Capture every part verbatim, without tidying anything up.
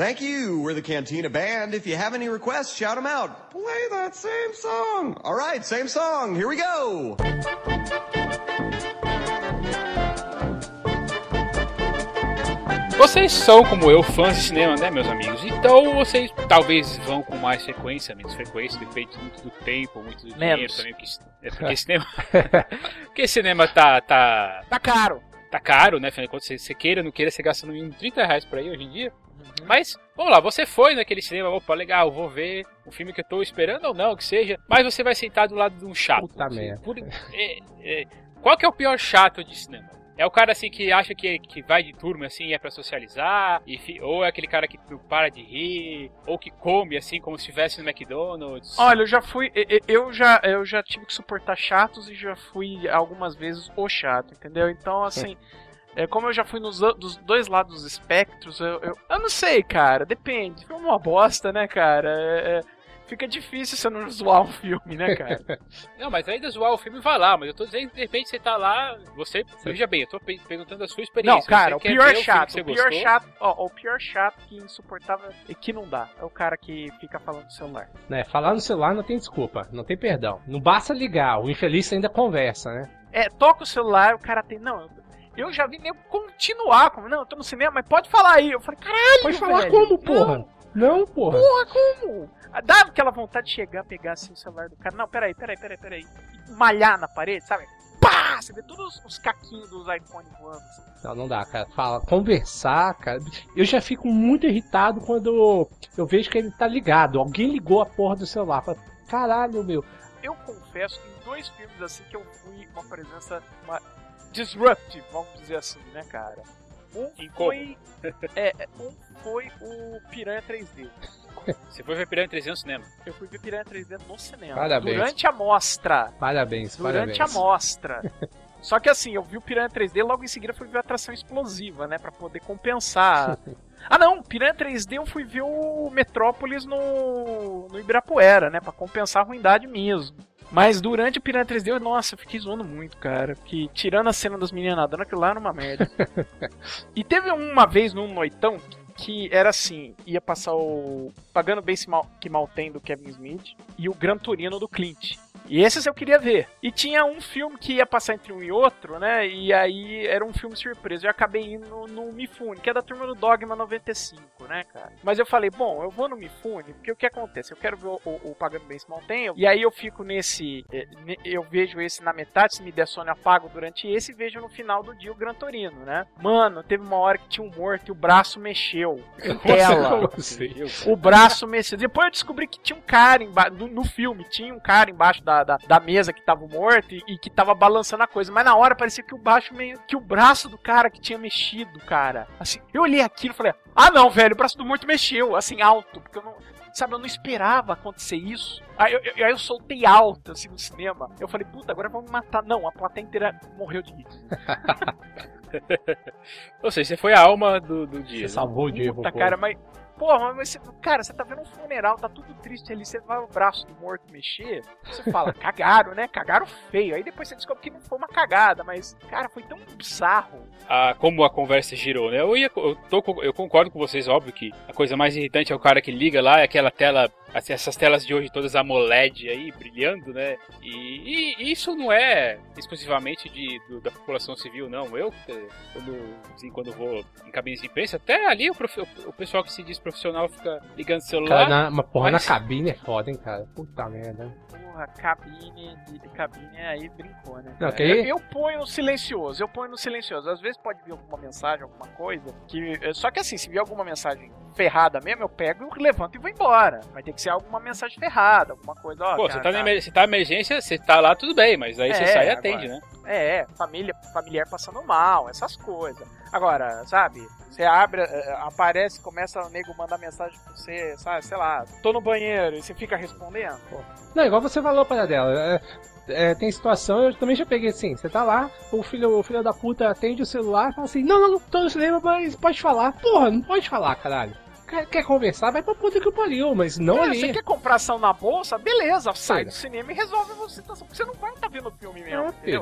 Thank you. We're the Cantina Band. If you have any requests, shout them out. Play that same song. All right, same song. Here we go. Vocês são, como eu, fãs de cinema, né, meus amigos? Então vocês talvez vão com mais frequência, menos frequência, depende muito do tempo, muito do dinheiro Menos. também. Porque, é porque cinema. Porque cinema tá, tá. Tá caro. Tá caro, né? Afinal de contas, você, você queira ou não queira, você gasta no mínimo trinta reais por aí hoje em dia. Uhum. Mas, vamos lá, você foi naquele cinema, opa, legal, vou ver o filme que eu tô esperando ou não, que seja. Mas você vai sentar do lado de um chato. Puta você, merda. Por, é, é, qual que é o pior chato de cinema? É o cara assim que acha que, que vai de turma assim e é pra socializar, e fi, ou é aquele cara que não para de rir, ou que come assim como se estivesse no McDonald's. Olha, eu já fui. Eu já, eu já tive que suportar chatos e já fui algumas vezes o chato, entendeu? Então, assim. É, como eu já fui nos dos dois lados dos espectros, eu, eu, eu não sei, cara, depende. Foi uma bosta, né, cara? É, é, fica difícil você não zoar um filme, né, cara? Não, mas ainda zoar o filme vai lá, mas eu tô dizendo, de repente você tá lá, você, veja bem, eu tô perguntando a sua experiência. Não, cara, o pior chato, o, o pior chato, ó, o pior chato que insuportável e que não dá, é o cara que fica falando no celular. Né, falar no celular não tem desculpa, não tem perdão. Não basta ligar, o infeliz ainda conversa, né? É, toca o celular, o cara tem, não... Eu já vi nego continuar, como, não, eu tô no cinema, mas pode falar aí. Eu falei, caralho, pode falar velho, como, porra? Não, não, porra. Porra, como? Dá aquela vontade de chegar, pegar assim o celular do cara. Não, peraí, peraí, peraí, peraí. E malhar na parede, sabe? Pá! Você vê todos os caquinhos dos iPhone voando. Assim. Não, não dá, cara. Fala, conversar, cara. Eu já fico muito irritado quando eu vejo que ele tá ligado. Alguém ligou a porra do celular. Fala, caralho, meu. Eu confesso que em dois filmes assim que eu fui uma presença... Uma... disruptive, vamos dizer assim, né, cara? Um foi, é, um foi o Piranha três D. Você foi ver Piranha três D no cinema? Eu fui ver Piranha três D no cinema. Parabéns. Durante a mostra. Parabéns, Durante parabéns. a mostra. Só que assim, eu vi o Piranha três D, logo em seguida fui ver a atração explosiva, né, pra poder compensar. Ah não, Piranha três D eu fui ver o Metrópolis no, no Ibirapuera, né, pra compensar a ruindade mesmo. Mas durante o Piranha três D, eu, nossa, eu fiquei zoando muito, cara. Que tirando a cena das meninas nadando, aquilo lá era uma merda. E teve uma vez num noitão que era assim, ia passar o Pagando Bem Se Mal, Que Mal Tem do Kevin Smith e o Gran Torino do Clint. E esses eu queria ver. E tinha um filme que ia passar entre um e outro, né? E aí era um filme surpresa. Eu acabei indo no, no Mifune, que é da turma do Dogma noventa e cinco, né, cara? Mas eu falei, bom, eu vou no Mifune, porque o que acontece? Eu quero ver o, o, o Pagando Bem Se Mal Tem, e aí eu fico nesse... Eu vejo esse na metade, se me der sono eu apago durante esse, e vejo no final do dia o Gran Torino, né? Mano, teve uma hora que tinha um morto e o braço mexeu. Em tela. O braço mexeu. Depois eu descobri que tinha um cara embaixo, no, no filme, tinha um cara embaixo da Da, da mesa que tava morto e, e que tava balançando a coisa, mas na hora parecia que o baixo meio, que o braço do cara que tinha mexido, cara, assim, eu olhei aquilo e falei, ah não, velho, o braço do morto mexeu, assim, alto, porque eu não, sabe, eu não esperava acontecer isso, aí eu, eu, aí eu soltei alto, assim, no cinema, eu falei, puta, agora vão me matar, não, a plateia inteira morreu de rir. Ou seja, você foi a alma do, do dia. Você salvou o dia, puta, cara, mas porra, mas você, cara, você tá vendo um funeral, tá tudo triste ali, você vai o braço do morto mexer, você fala, cagaram, né? Cagaram feio. Aí depois você descobre que não foi uma cagada, mas, cara, foi tão bizarro. Ah, como a conversa girou, né? Eu, ia, eu, tô, eu concordo com vocês, óbvio que a coisa mais irritante é o cara que liga lá, é aquela tela, essas telas de hoje todas AMOLED aí, brilhando, né? E, e isso não é exclusivamente de, do, da população civil, não. Eu, quando, assim, quando vou em cabines de imprensa, até ali o, prof, o pessoal que se diz profissional fica ligando o celular. Cara, na, uma porra mas... na cabine é foda, hein, cara. Puta merda. Porra, cabine, de, de cabine aí brincou, né? Não, okay. eu, eu ponho no silencioso, eu ponho no silencioso. Às vezes pode vir alguma mensagem, alguma coisa. Que, só que assim, se vir alguma mensagem ferrada mesmo, eu pego, eu levanto e vou embora. Vai ter que ser alguma mensagem ferrada, alguma coisa. Ó, pô, cara, você tá, tá... Na, você tá na emergência, você tá lá, tudo bem, mas aí é, você sai e agora, atende, né? É, família, familiar passando mal, essas coisas. Agora, sabe, você abre, aparece, começa o nego mandar mensagem pra você, sabe, sei lá, tô no banheiro, e você fica respondendo. Pô. Não, igual você falou para dela, é, é, tem situação, eu também já peguei assim, você tá lá, o filho, o filho da puta atende o celular e fala assim, não, não, não, tô no cinema, mas pode falar. Porra, não pode falar, caralho. Quer, quer conversar, vai pra puta que pariu, mas não é, ali. Você quer comprar ação na bolsa? Beleza, sai do cinema e resolve a situação, porque você não vai estar tá vendo o filme mesmo, é, entendeu?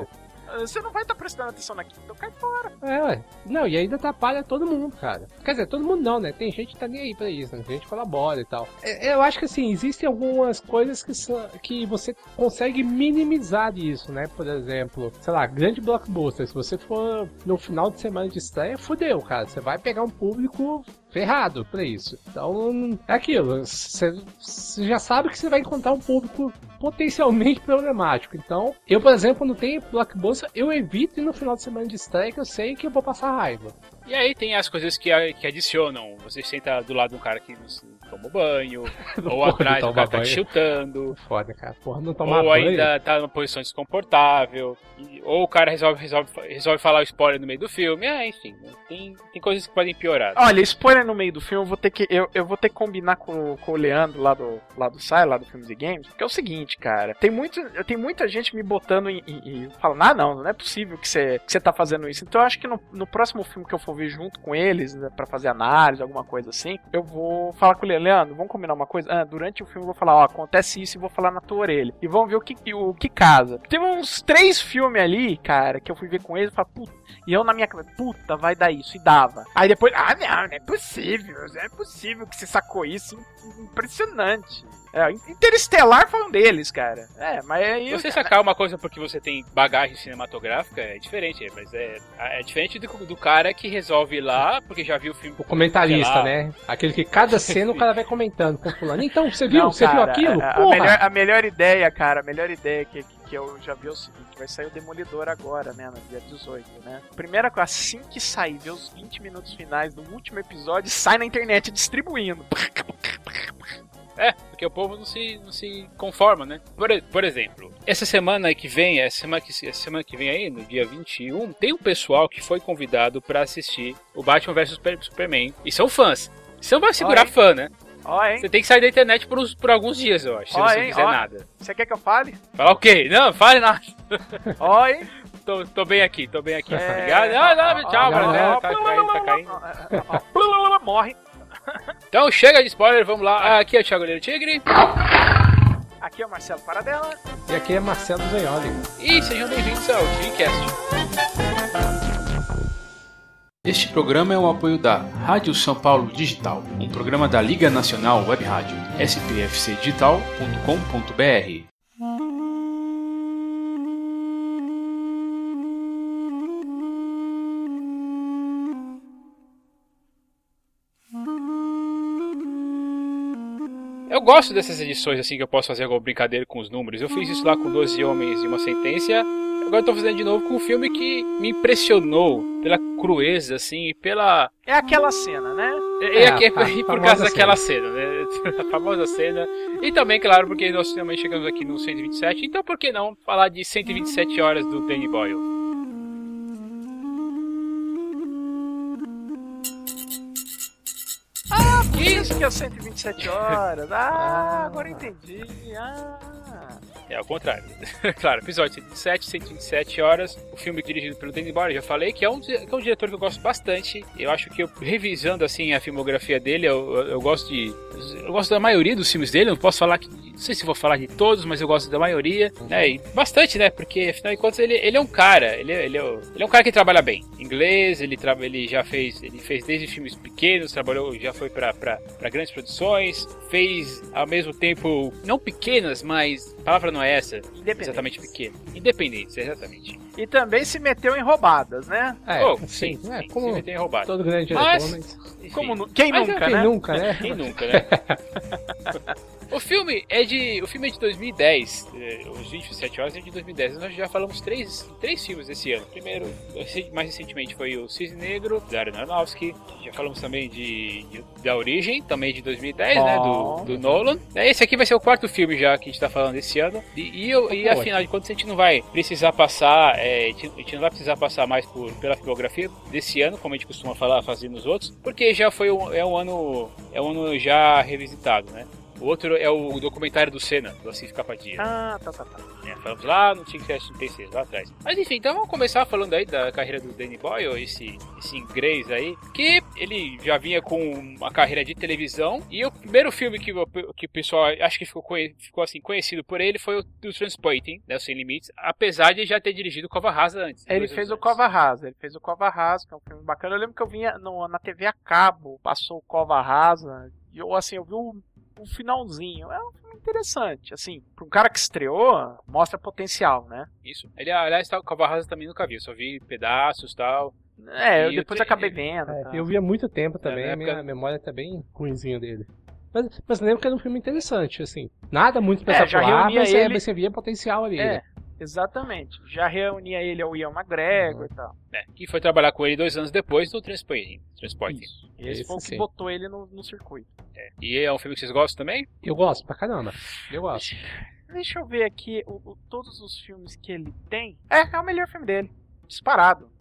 Você não vai estar tá prestando atenção naquilo, então cai fora. É, ué. Não, e ainda atrapalha todo mundo, cara. Quer dizer, todo mundo não, né? Tem gente que tá nem aí pra isso, né? Tem gente que colabora e tal. Eu acho que, assim, existem algumas coisas que, são, que você consegue minimizar isso, né? Por exemplo, sei lá, grande blockbuster. Se você for no final de semana de estreia, fudeu, cara. Você vai pegar um público ferrado pra isso. Então, é aquilo. Você, você já sabe que você vai encontrar um público potencialmente problemático. Então, eu, por exemplo, quando tem blockbuster, eu evito ir no final de semana de estreia, que eu sei que eu vou passar raiva. E aí tem as coisas que, que adicionam. Você senta do lado de um cara que não toma banho, ou atrás o cara tá te chutando. Foda, cara. Porra, não toma ou banho. ainda tá numa posição desconfortável. E, ou o cara resolve, resolve, resolve falar o spoiler no meio do filme. Ah, enfim, né? tem, tem coisas que podem piorar. Olha, spoiler no meio do filme, eu vou ter que, eu, eu vou ter que combinar com, com o Leandro lá do, lá do Sai, lá do Filmes e Games, porque é o seguinte, cara. Tem, muito, tem muita gente me botando e, e, e falando, ah, não, não é possível que você que você tá fazendo isso. Então eu acho que no, no próximo filme que eu for ver junto com eles, né, pra fazer análise, alguma coisa assim, eu vou falar com o Leandro. Leandro, vamos combinar uma coisa? Ah, durante o filme eu vou falar, ó, acontece isso e vou falar na tua orelha. E vamos ver o que, o que casa. Teve uns três filmes ali, cara, que eu fui ver com eles e falei, puta, e eu na minha cabeça, puta, vai dar isso, e dava. Aí depois, ah, não, não é possível, não é possível que você sacou isso, impressionante. É, Interestelar foi um deles, cara. É, mas aí... Você sacar uma coisa porque você tem bagagem cinematográfica é diferente, mas é, é diferente do, do cara que resolve ir lá porque já viu o filme... O comentarista, né? Aquele que cada cena o cara vai comentando com fulano. Então, você viu? Não, você cara, viu aquilo? A, a, Porra! melhor, a melhor ideia, cara, a melhor ideia que, que, que eu já vi é o seguinte, vai sair o Demolidor agora, né, no dia dezoito, né? Primeira coisa, assim que sair, ver os vinte minutos finais do último episódio, sai na internet distribuindo. É, porque o povo não se, não se conforma, né? Por, por exemplo, essa semana que vem, essa semana que, essa semana que vem aí, no dia vinte e um, tem um pessoal que foi convidado pra assistir o Batman versus Superman. E são fãs. Você não vai segurar Oi. fã, né? Ó, hein? Você tem que sair da internet por, uns, por alguns dias, eu acho, se Ó, você hein? não quiser Ó. nada. Você quer que eu fale? Fala o quê? Não, fale nada. Ó, hein? Tô, tô bem aqui, tô bem aqui. É... Obrigado. Não, não, tchau, ó, galera. ó, Tá caindo, tá caindo. Morre. Então chega de spoiler, vamos lá. Aqui é o Thiago Leiro Tigre. Aqui é o Marcelo Paradela. E aqui é Marcelo Zanioli. E sejam bem-vindos ao Dreamcast. Este programa é um apoio da Rádio São Paulo Digital, um programa da Liga Nacional Web Rádio, s p f c digital ponto com ponto b r. Eu gosto dessas edições assim que eu posso fazer alguma brincadeira com os números. Eu fiz isso lá com doze Homens e uma Sentença. Agora eu tô fazendo de novo com um filme que me impressionou pela crueza, assim, pela... É aquela cena, né? É, é, a- é, a e por famosa causa daquela cena, né? A famosa cena. E também, claro, porque nós também chegamos aqui no cento e vinte e sete. Então por que não falar de cento e vinte e sete horas do Danny Boyle? Por isso que é cento e vinte e sete horas. Ah, agora eu entendi. Ah... É ao contrário. Claro, episódio cento e vinte e sete, cento e vinte e sete horas. O filme dirigido pelo Danny Boyle, já falei, que é, um, que é um diretor que eu gosto bastante. Eu acho que eu, revisando assim a filmografia dele, eu, eu, eu gosto de. Eu gosto da maioria dos filmes dele. Não posso falar que. Não sei se vou falar de todos, mas eu gosto da maioria. Né? E bastante, né? Porque afinal de contas ele, ele é um cara. Ele, ele, é, ele é um cara que trabalha bem. Inglês, ele, tra, ele já fez. Ele fez desde filmes pequenos, trabalhou, já foi pra, pra, pra grandes produções. Fez ao mesmo tempo, não pequenas, mas. A palavra não é essa. Exatamente pequena. Independentes, exatamente. E também se meteu em roubadas, né? É, Oh, sim, sim, é, sim, como se meter em roubada. todo grande diretor, Mas- mas... Enfim. Como nu- Quem Mas nunca, Quem né? nunca, né? Quem nunca, né? O filme é de, o filme é de dois mil e dez, eh, os vinte e sete horas é de dois mil e dez. Nós já falamos três, três filmes esse ano. Primeiro, mais recentemente foi o Cisne Negro, da Darren Aronofsky. Já falamos também de, de da Origem, também de dois mil e dez, Bom. né, do, do Nolan. Esse aqui vai ser o quarto filme já que a gente tá falando esse ano. E, e, eu, e Pô, afinal de contas a gente não vai precisar passar, é, a, gente, a gente não vai precisar passar mais por, pela filmografia desse ano, como a gente costuma falar, fazer nos outros, porque já foi um, é um ano, é um ano já revisitado, né? O outro é o documentário do Senna, do Assis Capadia. Ah, tá, tá, tá. É, falamos lá no Team Cast trinta e seis, lá atrás. Mas enfim, então vamos começar falando aí da carreira do Danny Boyle, esse, esse inglês aí, que ele já vinha com uma carreira de televisão, e o primeiro filme que, que o pessoal acho que ficou, ficou assim, conhecido por ele foi o do Transporting, né, o Sem Limites, apesar de já ter dirigido o Cova Rasa antes. Ele fez o Cova Rasa, ele fez o Cova Rasa, que é um filme bacana. Eu lembro que eu vinha no, na T V a cabo, passou o Cova Rasa, e eu, assim, eu vi o, o finalzinho. É um filme interessante, assim, para um cara que estreou, mostra potencial, né? Isso. Ele, aliás, tá, o Cova Rasa também nunca vi, eu só vi pedaços e tal. É, eu e depois eu, acabei vendo. É, tá. eu vi há muito tempo também, É, a minha época... memória tá bem ruimzinha dele. Mas, mas lembro que era um filme interessante, assim. Nada muito É, já espetacular, reunia mas, ele- é, mas você via potencial ali. É, né? exatamente. Já reunia ele ao Ian McGregor e tal. É, que foi trabalhar com ele dois anos depois no Transporting. Transporting. Esse Esse foi o que sim. botou ele no, no circuito. É. E é um filme que vocês gostam também? Eu gosto pra caramba. Eu gosto. Deixa eu ver aqui o, o- todos os filmes que ele tem. É, é o melhor filme dele. Disparado.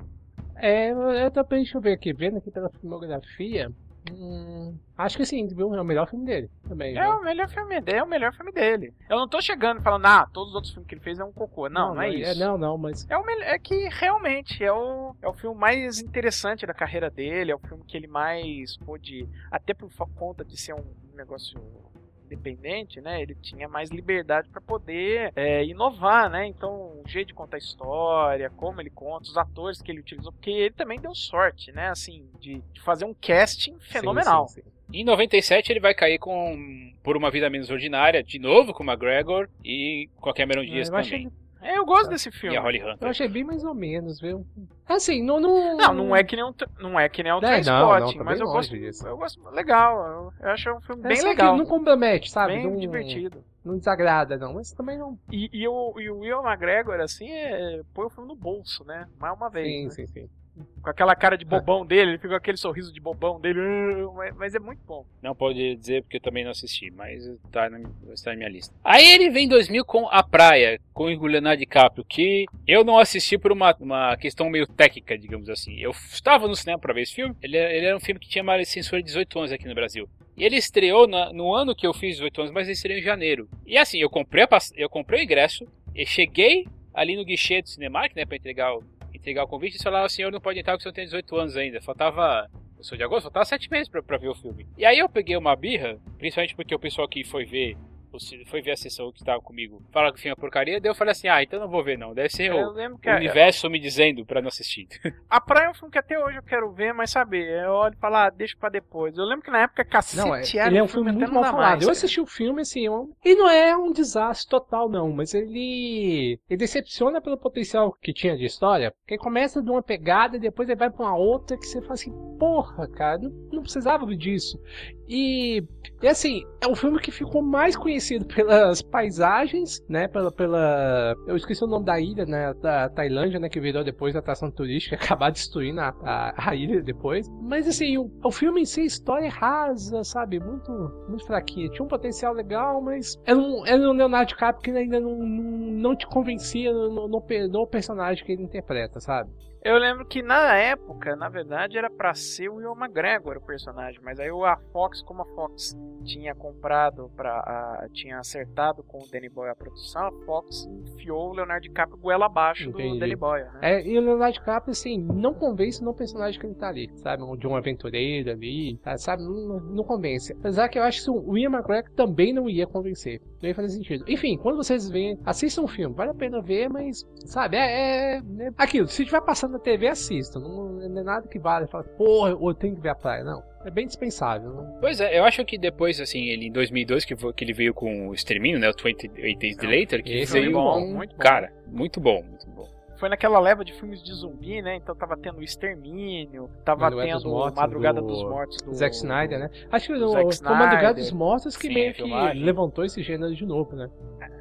É, eu também, deixa eu ver aqui, vendo aqui pela filmografia. Hum, acho que sim, viu? É o melhor filme dele também. É viu? o melhor filme dele, é o melhor filme dele. Eu não tô chegando e falando, ah, todos os outros filmes que ele fez é um cocô. Não, não, é isso. não, não, mas. É, o mel- é que realmente é o, é o filme mais interessante da carreira dele, é o filme que ele mais pôde, até por fa- conta de ser um negócio independente, né? Ele tinha mais liberdade para poder é, inovar, né? Então, o jeito de contar a história, como ele conta, os atores que ele utilizou, porque ele também deu sorte, né? Assim, de, de fazer um casting fenomenal. Sim, sim, sim. Em noventa e sete ele vai cair com Por Uma Vida Menos Ordinária, de novo com o McGregor e com a Cameron Diaz eu achei também. É, eu gosto desse filme. E a Holly Eu Hunter. achei bem mais ou menos, viu? Assim, não. Não, Não, não é que nem um, tra- não é que nem um É, não, Trainspotting, não, tá mas bem eu gosto, longe disso. eu gosto legal. Eu, eu acho um filme É bem só que legal, não compromete, sabe? bem não, divertido. Não desagrada, não. Mas também não. E, e, o, e o Will McGregor, assim, é, põe o filme no bolso, né? Mais uma vez. Sim, né? sim, sim. Com aquela cara de bobão dele, ele fica com aquele sorriso de bobão dele, "Ah", mas, mas é muito bom. Não pode dizer porque eu também não assisti, mas tá na, está na minha lista. Aí ele vem em dois mil com A Praia, com o Leonardo DiCaprio, que eu não assisti por uma, uma questão meio técnica, digamos assim. Eu estava no cinema para ver esse filme, ele, ele era um filme que tinha uma censura de dezoito anos aqui no Brasil. E ele estreou na, no ano que eu fiz dezoito anos, mas ele estreou em janeiro. E assim, eu comprei, a, pass- eu comprei o ingresso, eu cheguei ali no guichê do Cinemark, né, para entregar o, entregar o convite, e falaram, o senhor não pode entrar porque o senhor tem dezoito anos ainda. Faltava, eu sou de agosto, faltava sete meses pra, pra ver o filme. E aí eu peguei uma birra, principalmente porque o pessoal que foi ver, o ci- foi ver a sessão que estava comigo, fala que o filme é porcaria, daí eu falei assim, ah, então não vou ver não, deve ser Eu o, lembro que o a, universo me dizendo pra não assistir. a Praia é um filme que até hoje eu quero ver, mas sabe, eu olho e falo, ah, deixa pra depois. Eu lembro que na época Cacete Não, é, era ele é um um filme até muito não mal dá falado. mais, Eu cara. assisti o filme, assim, é um- e não é um desastre total, não, mas ele, ele decepciona pelo potencial que tinha de história, porque começa de uma pegada e depois ele vai pra uma outra que você fala assim, porra, cara, não, não precisava disso. E, e assim, é um filme que ficou mais conhecido pelas paisagens, né, pela, pela, eu esqueci o nome da ilha, né, da Tailândia, né, que virou depois a atração turística, acabar destruindo a, a, a ilha depois, mas assim, o, o filme em si, a história é rasa, sabe, muito, muito fraquinha, tinha um potencial legal, mas era um, era um Leonardo DiCaprio que ainda não, não, não te convencia no, no, no personagem que ele interpreta, sabe? Eu lembro que na época, na verdade, era pra ser o Will McGregor o personagem, mas aí a Fox, como a Fox tinha comprado, pra, a, tinha acertado com o Danny Boyle a produção, a Fox enfiou o Leonardo DiCaprio goela abaixo Entendi. do Danny Boyle, né? É, e o Leonardo DiCaprio, assim, não convence no personagem que ele tá ali, sabe? De um aventureiro ali, tá, sabe? Não, não convence. Apesar que eu acho que o Ian McGregor também não ia convencer. Não ia fazer sentido. Enfim, quando vocês veem, assistam o filme, vale a pena ver, mas, sabe, é, é, é aquilo. Se estiver passando na T V, assistam. Não, não é nada que vale. Fala, porra, eu tenho que ver a praia. Não. É bem dispensável. Não? Pois é, eu acho que depois, assim, ele em dois mil e dois, que, vo- que ele veio com o Extermínio, né, o vinte e oito Days Later, que Esse veio é bom, um- muito bom. cara, muito bom, muito bom. Foi naquela leva de filmes de zumbi, né? Então tava tendo o Extermínio, tava Madrugada dos tendo Mortos, Madrugada do dos Mortos do Zack Snyder, né? Acho que do o, Zack foi o Madrugada Snyder. dos Mortos que Sim, meio a que filmagem. levantou esse gênero de novo, né?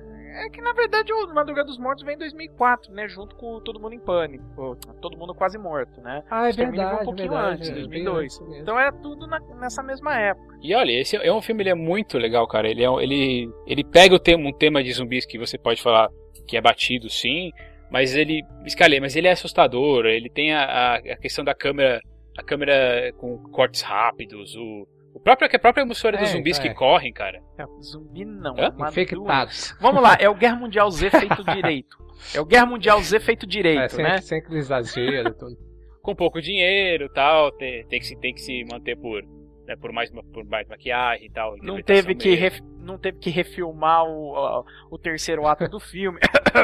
É que na verdade o Madrugada dos Mortos vem em dois mil e quatro, né? Junto com Todo Mundo em Pânico, ou Todo Mundo Quase Morto, né? Ah, é Extermínio veio verdade, um pouquinho verdade. antes, é, dois mil e bem dois. antes mesmo. Então era tudo na- nessa mesma época. E olha, esse é um filme, ele é muito legal, cara. Ele, é, um- ele, ele pega o tema, um tema de zumbis que você pode falar que é batido, sim, mas ele, escalei, mas ele é assustador. Ele tem a, a, a questão da câmera, a câmera com cortes rápidos, o, O próprio, a própria emissora dos É, zumbis é. que correm, cara. É, zumbi não. Hã? Maduro. Infectados. Vamos lá, é o Guerra Mundial Z feito direito. É o Guerra Mundial Z feito direito, É, sem, né? sem aquele exagero, tudo. Com pouco dinheiro e tal, tem, tem, que se, tem que se manter por, né, por, mais, por mais maquiagem e tal. Não interpretação teve, que mesmo. ref- não teve que refilmar o, ó, o terceiro ato do filme.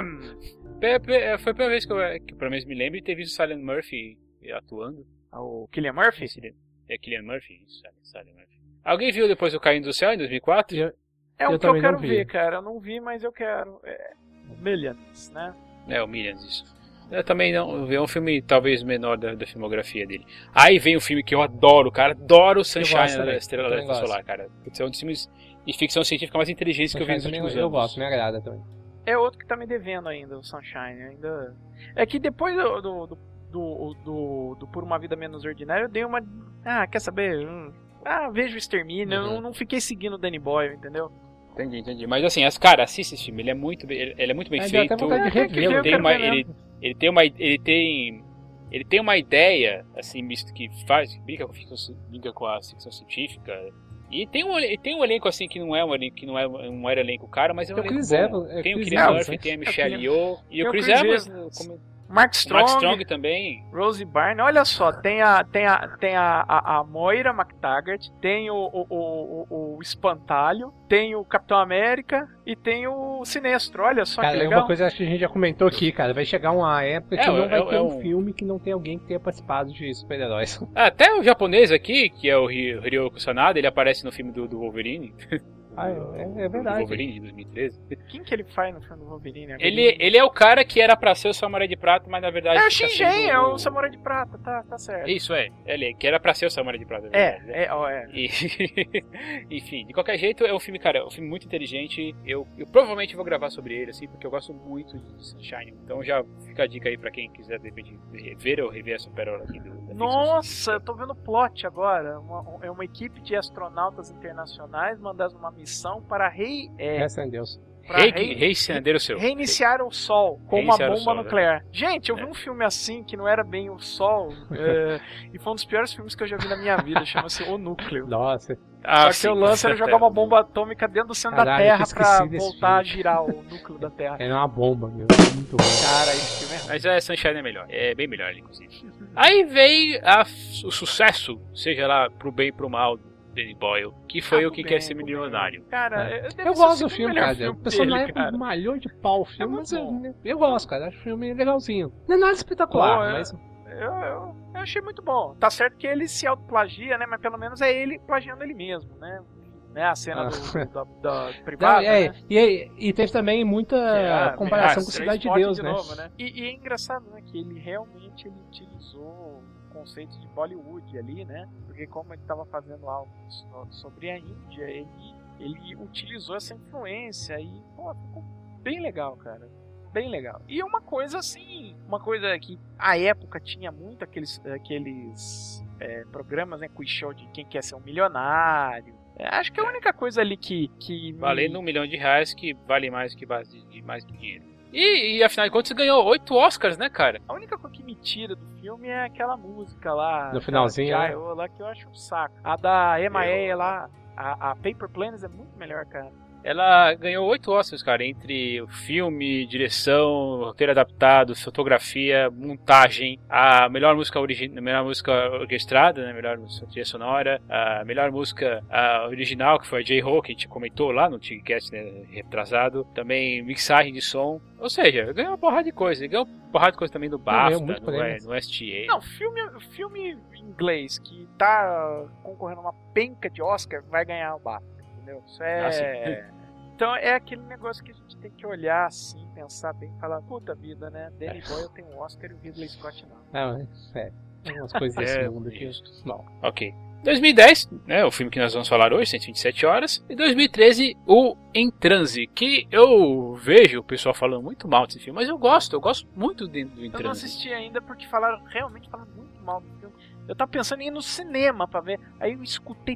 Pe- pe- Foi a primeira vez que eu, que, pelo menos me lembro, de ter visto o Cillian Murphy atuando. O Cillian Murphy? Cillian- É Cillian Murphy? Isso, Cillian Murphy. Alguém viu depois o Caindo do Céu em dois mil e quatro? Eu- É um Eu que eu também não quero vi. ver, cara. Eu não vi, mas eu quero. É, Millions, né? É, o Millions, isso. Eu também não. É um filme talvez menor da, da filmografia dele. Aí vem um filme que eu adoro, cara. Adoro o Sunshine gosto da também, Estrela eu da também Estrela gosto. Solar, cara. Putz, é um dos filmes de ficção científica mais inteligentes que eu vi nos Sunshine últimos também eu anos. gosto, me agrada também. É outro que tá me devendo ainda, o Sunshine. Ainda. É que depois do. do, do, do, do- do Por Uma Vida Menos Ordinária, eu dei uma. Ah, quer saber? Hum, Ah, vejo o Extermínio. Uhum. Eu não, não fiquei seguindo o Danny Boyle, entendeu? Entendi, entendi. Mas assim, as, cara, assiste esse filme. Ele é muito, bem- ele, ele é muito bem É, deu feito. até vontade de É, tem que ver, revê-lo. eu tem quero uma, ver ele, mesmo. ele tem uma ele tem ele tem uma ideia assim misto que faz brinca com ficção, brinca com a ficção científica e tem um ele tem um elenco assim que não é um elenco que não é um era elenco cara, mas é um Tem o elenco Chris bom. Evans, é Tem o Chris Chris Evans, Murphy, né? tem a É, Michelle tem- Yeoh e tem o o Chris Chris Evans, Evans. como, Mark o Strong, Mark Strong também. Rose Byrne, olha só, tem a, tem a, tem a, a, a Moira McTaggart, tem o, o, o, o, o Espantalho, tem o Capitão América e tem o Sinestro, olha só Cara, que é legal. uma coisa que a gente já comentou aqui, cara. Vai chegar uma época que É, não é- vai é ter um um- filme que não tem alguém que tenha participado de super-heróis. Até o japonês aqui, que é o Ry- Ryo Kusanada, ele aparece no filme do, do Wolverine, Ah, é, é do verdade. Wolverine de dois mil e treze. Quem que ele faz no filme do Wolverine? agora? Ele, ele é o cara que era pra ser o Samurai de Prata, mas na verdade É o tá Shinjen, sendo é o Samurai de Prata, tá, tá certo. Isso, é. Ele que era pra ser o Samurai de Prata, na verdade, né? É, é, ó, é. E, enfim, de qualquer jeito, é um filme, cara, é um filme muito inteligente. Eu, eu provavelmente vou gravar sobre ele, assim, porque eu gosto muito de Sunshine. Então já fica a dica aí pra quem quiser, de repente, ver ou rever essa pérola aqui do, da ficção Nossa, eu científica. tô vendo o plot agora. Uma, é uma equipe de astronautas internacionais mandados uma missão para, rei, é, Graças a Deus. para Rei, rei- rei Sendeiro Seu. reiniciar o Sol com uma Reiniciar o bomba Sol, nuclear. Gente, eu vi É. um filme assim que não era bem o Sol é, e foi um dos piores filmes que eu já vi na minha vida. Chama-se O Núcleo. Nossa. Ah, Só que o lance era jogar uma bomba atômica dentro do centro Caralho, da Terra eu tinha pra esquecido desse voltar a filme. girar o núcleo da Terra. Era uma bomba, meu. Muito bom. Cara, esse filme é ruim. Mas é, Sunshine é melhor. É bem melhor, inclusive. Aí veio a- o sucesso, seja lá pro bem e pro mal, Danny Boyle, que foi Ah, o que pro quer bem, ser pro milionário. bem. Cara, É. deve Eu ser o gosto do segundo filme, melhor cara. filme O pessoal na dele, época cara. malhou de pau o filme, É mas muito eu, eu gosto, cara. Acho o filme legalzinho. Não é nada espetacular, Pô, é- mas. Eu, eu, eu achei muito bom. Tá certo que ele se autoplagia, né? Mas pelo menos é ele plagiando ele mesmo, né? Né, a cena Ah. do, do- da, da Não, privada, é, né? e, e teve também muita É, comparação ah, com Cidade de Transporte Deus, de né? novo, né? E, e é engraçado, né? Que ele realmente ele utilizou o conceito de Bollywood ali, né? Porque como ele estava fazendo algo so- sobre a Índia, ele, ele utilizou essa influência e, pô, ficou bem legal, cara. Bem legal. E uma coisa assim, uma coisa que a época tinha muito aqueles, aqueles é, programas, né? Quiz show de quem quer ser um milionário. É, acho que a única coisa ali que. que me- Valendo um milhão de reais, que vale mais que base de mais que dinheiro. E, e afinal de contas, você ganhou oito Oscars, né, cara? A única coisa que me tira do filme é aquela música lá. No finalzinho, da né? Jai-Oh lá, que eu acho um saco. A da M I A lá, a, a Paper Planes é muito melhor, cara. Ela ganhou oito Oscars, cara, entre o filme, direção, roteiro adaptado, fotografia, montagem, a melhor música origi- melhor música orquestrada, né, melhor música trilha sonora, a melhor música a original, que foi a J-Ho, que a gente comentou lá no Tigcast, né, retrasado, também mixagem de som, ou seja, ganhou uma porrada de coisa, ganhou uma porrada de coisa também do ganhou BAFTA, muito no, prêmio. no S T A. Não, filme, filme inglês que tá concorrendo a uma penca de Oscar vai ganhar o BAFTA, entendeu? Isso é. Ah, sim. Então é aquele negócio que a gente tem que olhar assim, pensar bem e falar, puta vida, né? Danny Boyle tem um Oscar e o Ridley Scott não. Não, é sério. Tem umas coisas desse É, mundo aqui. Não. Ok. dois mil e dez, né, o filme que nós vamos falar hoje, cento e vinte e sete horas. E dois mil e treze, o Em Transe, que eu vejo o pessoal falando muito mal desse filme, mas eu gosto, eu gosto muito do, do Em Eu não Transe. assisti ainda porque falaram, realmente falaram muito mal do filme. Eu tava pensando em ir no cinema pra ver. Aí eu escutei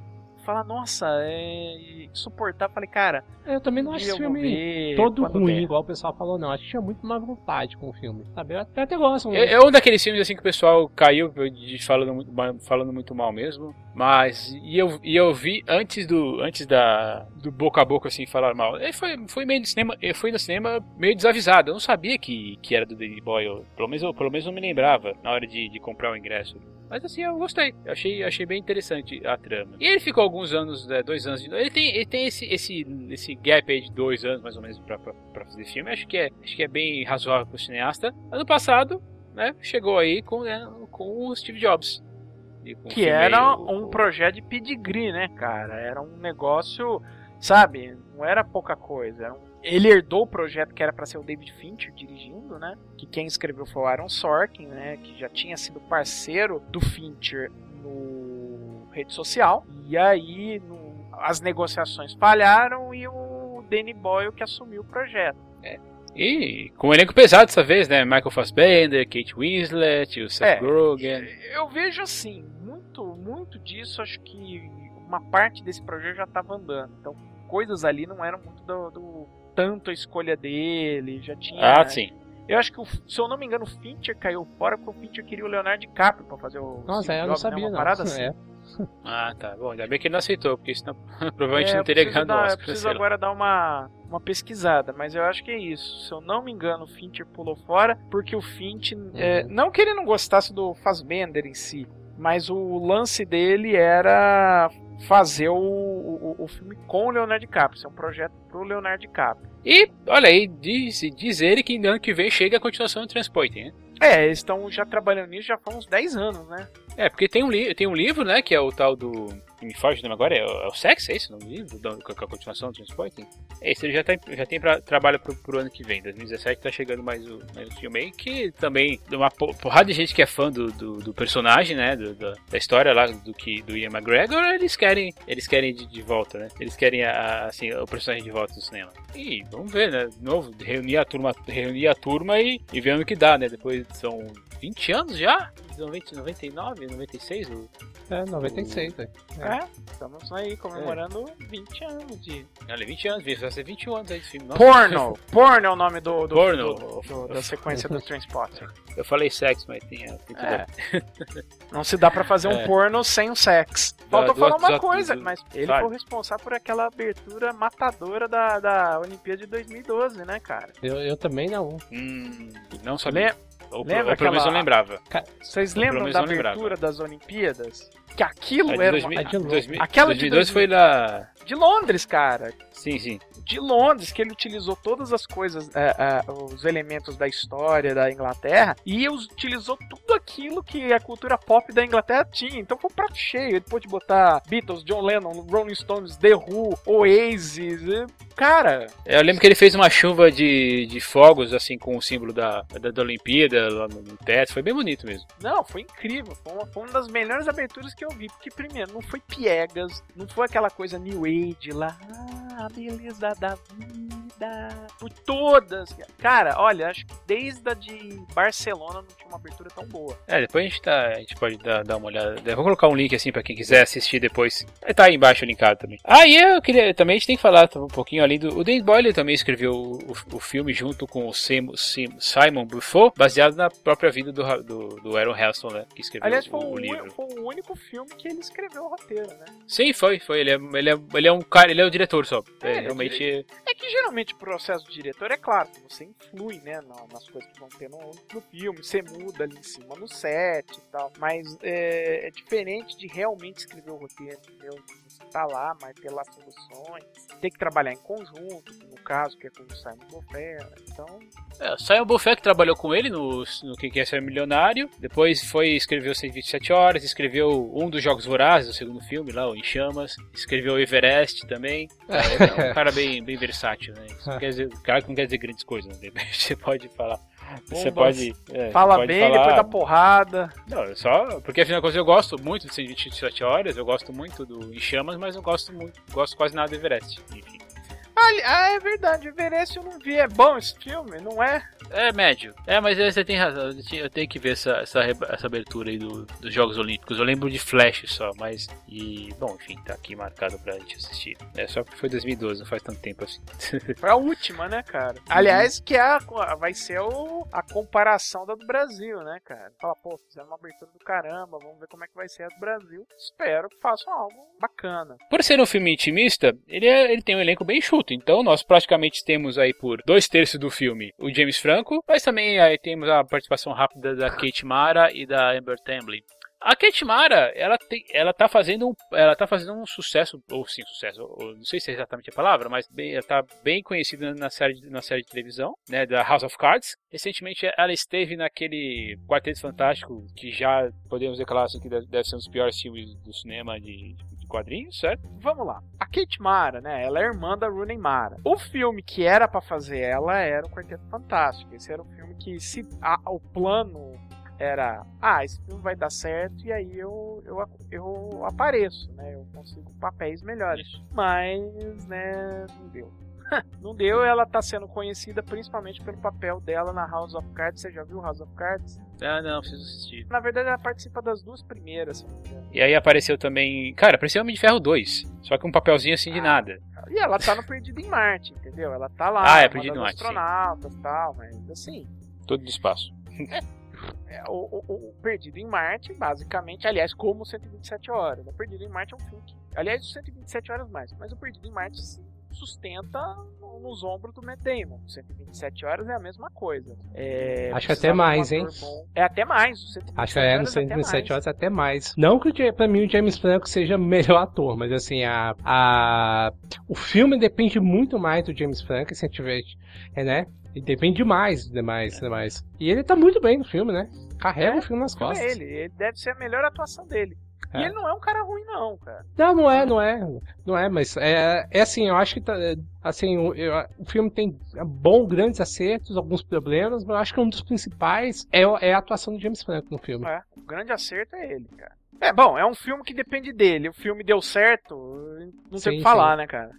falar, nossa, é insuportável. Falei, cara, Eu também não acho esse eu vou filme ver todo quando ruim, der. igual o pessoal falou, não. Acho que tinha muito má vontade com o filme, sabe? Eu até, até gosto. É, é um daqueles filmes assim que o pessoal caiu de falando muito, falando muito mal mesmo. Mas e eu, e eu vi antes do antes da do boca a boca assim falar mal. Ele foi, foi meio no cinema, eu fui no cinema meio desavisado. Eu não sabia que, que era do Danny Boyle. Pelo menos eu, pelo menos eu me lembrava na hora de, de comprar o ingresso. Mas assim, eu gostei. Eu achei, achei bem interessante a trama. E ele ficou alguns anos, né, dois anos. De, ele tem, ele tem esse, esse, esse gap aí de dois anos, mais ou menos, pra, pra, pra fazer filme. Acho que, é, acho que é bem razoável pro cineasta. Ano passado, né, chegou aí com, né, com o Steve Jobs. E com Que o filme era aí, o- um o- projeto de pedigree, né, cara? Era um negócio, sabe? Não era pouca coisa. Era um... Ele herdou o projeto que era pra ser o David Fincher dirigindo, né? Que quem escreveu foi o Aaron Sorkin, né? Que já tinha sido parceiro do Fincher no rede social. E aí no... as negociações falharam e o Danny Boyle que assumiu o projeto. E com um elenco pesado dessa vez, né? Michael Fassbender, Kate Winslet, o Seth É, Rogen. Eu vejo assim, muito, muito disso, acho que uma parte desse projeto já estava andando. Então, coisas ali não eram muito do, do tanto a escolha dele, já tinha. Ah, sim. Eu acho que, o, se eu não me engano, o Fincher caiu fora porque o Fincher queria o Leonardo DiCaprio pra fazer o. Nossa, Steve eu não Jobs, né? sabia, Uma não. parada assim. É. Ah, tá. Bom, ainda bem que ele não aceitou, porque senão provavelmente É, não eu teria preciso ganhado o dar- Eu Oscar. preciso sei lá. agora dar uma, uma pesquisada, mas eu acho que é isso. Se eu não me engano, o Fincher pulou fora porque o Fincher. É, não que ele não gostasse do Fassbender em si, mas o lance dele era fazer o, o, o filme com o Leonardo DiCaprio. Isso é um projeto pro Leonardo DiCaprio. E, olha aí, diz, diz ele que ano que vem chega a continuação do Transporting, né? É, eles estão já trabalhando nisso já faz uns dez anos, né? É, porque tem um, li tem um livro, né, que é o tal do... Me foge o nome agora, é o, é o Sex, é isso? O livro da, com a continuação do Transporting? Esse ele já, tá, já tem pra, trabalho pro, pro ano que vem, dois mil e dezessete tá chegando mais o, mais o filme aí, que também, uma porrada de gente que é fã do, do, do personagem, né, do, da, da história lá do, que, do Ian McGregor, eles querem, eles querem de, de volta, né, eles querem, a, assim, o personagem de volta no cinema. E vamos ver, né, de novo, reunir a turma, reunir a turma e, e ver o que dá, né, depois são vinte anos já? noventa, noventa e nove, noventa e seis? O... É, noventa e seis, velho. É. Estamos aí comemorando vinte anos de. Olha, vinte anos, vai ser vinte e um anos aí de filme. Nossa. Porno! Porno é o nome do, do, Porno. do- do- da sequência do Transporting. Eu falei sexo, mas tem, tem tudo a É. ver. Não se dá pra fazer um É. porno sem o sexo. Faltou do- falar uma do- coisa, do- mas ele claro. foi o responsável por aquela abertura matadora da, da Olimpíada de dois mil e doze, né, cara? Eu, eu também não. Hum, não sabia. Le- Ou, lembra ou pelo menos eu aquela- lembrava. Vocês Pelo lembram menos da eu lembrava. abertura das Olimpíadas? Que aquilo A de era dois uma... mil, a de Londres. dois mil, Aquela de dois mil e doze foi lá. de Londres, cara. Sim, sim. De Londres, que ele utilizou todas as coisas, é, é, os elementos da história da Inglaterra, e us- utilizou tudo aquilo que a cultura pop da Inglaterra tinha. Então foi um prato cheio. Ele pôde botar Beatles, John Lennon, Rolling Stones, The Who, Oasis. e- Cara, Eu lembro que ele fez uma chuva de, de fogos, assim, com o símbolo da, da, da Olimpíada lá no, no teto. Foi bem bonito mesmo. não, foi incrível. Foi uma, foi uma das melhores aberturas que eu vi. Porque, primeiro, não foi piegas, não foi aquela coisa New Age lá. Ah, a beleza da vida. Por todas. Cara, olha, acho que desde a de Barcelona não tinha uma abertura tão boa. É, depois a gente, tá, a gente pode dar, dar uma olhada. Eu vou colocar um link assim pra quem quiser assistir depois. Tá aí embaixo linkado também. Ah, e eu queria. Também a gente tem que falar um pouquinho além do. O Danny Boyle também escreveu o, o, o filme junto com o Sim, Sim, Simon Buffo, baseado na própria vida do, do, do Aaron Heston, né? Que escreveu Aliás, o, foi o o, livro. uni- foi o único filme que ele escreveu o roteiro, né? Sim, foi, foi. Ele é, ele, é, ele é um cara, ele é o diretor só. É, É, ele é realmente. É que geralmente o processo do diretor é claro que você influi, né, na- nas coisas que vão ter no, no filme, você muda ali em cima no set e tal, mas é, é diferente de realmente escrever o roteiro, entendeu? Você tá lá, martelar soluções, tem que trabalhar em conjunto, no caso, que é com o Simon Buffet, então... É, o Simon Buffet que trabalhou com ele no, no Quem Quer Ser Milionário. Depois foi escreveu cento e vinte e sete horas, escreveu um dos Jogos Vorazes, o segundo filme lá, o Em Chamas. Escreveu o Everest também. É, é um cara bem, bem versátil, né? Isso não quer dizer, cara que não quer dizer grandes coisas, né? Você pode falar. Você Bombas. pode. É, Fala pode bem, falar, depois da porrada. Não, é só. Porque afinal de contas eu gosto muito de cento e vinte e sete horas, eu gosto muito do Em Chamas, mas eu gosto muito. Gosto quase nada do Everest. Enfim. ali- ah, é verdade, Everest eu não vi. É bom esse filme, não é? É médio. É, mas aí você tem razão. Eu tinha- eu tenho que ver essa, essa, re- essa abertura aí do- dos Jogos Olímpicos. Eu lembro de Flash só, mas. E. Bom, enfim, tá aqui marcado pra gente assistir. É só porque foi dois mil e doze, não faz tanto tempo assim. Foi a última, né, cara? Aliás, que é a, vai ser o, a comparação da do Brasil, né, cara? Fala, pô, fizeram uma abertura do caramba, vamos ver como é que vai ser a do Brasil. Espero que façam algo bacana. Por ser um filme intimista, ele, é- ele tem um elenco bem enxuto. Então nós praticamente temos aí por dois terços do filme o James Franco, mas também aí temos a participação rápida da Kate Mara e da Amber Tamblyn. A Kate Mara, ela, tem, ela, tá fazendo um, ela tá fazendo um sucesso, ou sim, sucesso, ou, não sei se é exatamente a palavra, mas bem, ela tá bem conhecida na série, de- na série de televisão, né, da House of Cards. Recentemente ela esteve naquele Quarteto Fantástico, que já podemos declarar assim, que deve, deve ser um dos piores filmes do cinema de, de quadrinhos, certo? Vamos lá. A Kate Mara, né? Ela é irmã da Rooney Mara. O filme que era pra fazer ela era o Quarteto Fantástico. Esse era o filme que, se a- o plano era, ah, esse filme vai dar certo e aí eu, eu, eu apareço, né? Eu consigo papéis melhores. Mas, né, não deu. Não deu, ela tá sendo conhecida principalmente pelo papel dela na House of Cards. Você já viu House of Cards? Ah, não, preciso assistir. Na verdade, ela participa das duas primeiras, se não me engano. E aí apareceu também, cara, apareceu Homem de Ferro dois, só que um papelzinho assim de nada. E ela tá no Perdido em Marte, entendeu? Ela tá lá, Ah, é uma Perdido das em Marte, sim. astronautas e tal, mas assim, Todo do espaço. é, o, o- o Perdido em Marte, basicamente, aliás, como cento e vinte e sete horas. O Perdido em Marte é um filme que, aliás, o cento e vinte e sete horas mais, mas o Perdido em Marte se sustenta nos ombros do Matt Damon. cento e vinte e sete horas é a mesma coisa. É, Acho que precisava até mais, de um hein? ator bom. É até mais. O cento e vinte e sete Acho que é, no horas cento e até vinte e sete mais. horas até mais. Não que o Ja- pra mim o James Franco seja o melhor ator, mas assim, a, a, o filme depende muito mais do James Franco, se a gente tiver, é, né? Ele depende demais, demais, demais. E ele tá muito bem no filme, né? Carrega É, o filme nas Então costas. é ele. Ele deve ser a melhor atuação dele. E É. ele não é um cara ruim, não, cara. Não, não é, não é. Não é, mas é, é assim, eu acho que tá, é, assim, o, eu- o filme tem bom, grandes acertos, alguns problemas, mas eu acho que um dos principais é, o- é a atuação do James Franco no filme. É, o grande acerto é ele, cara. É, bom, é um filme que depende dele. O filme deu certo, não tem o Sim, que falar, sim. né, cara?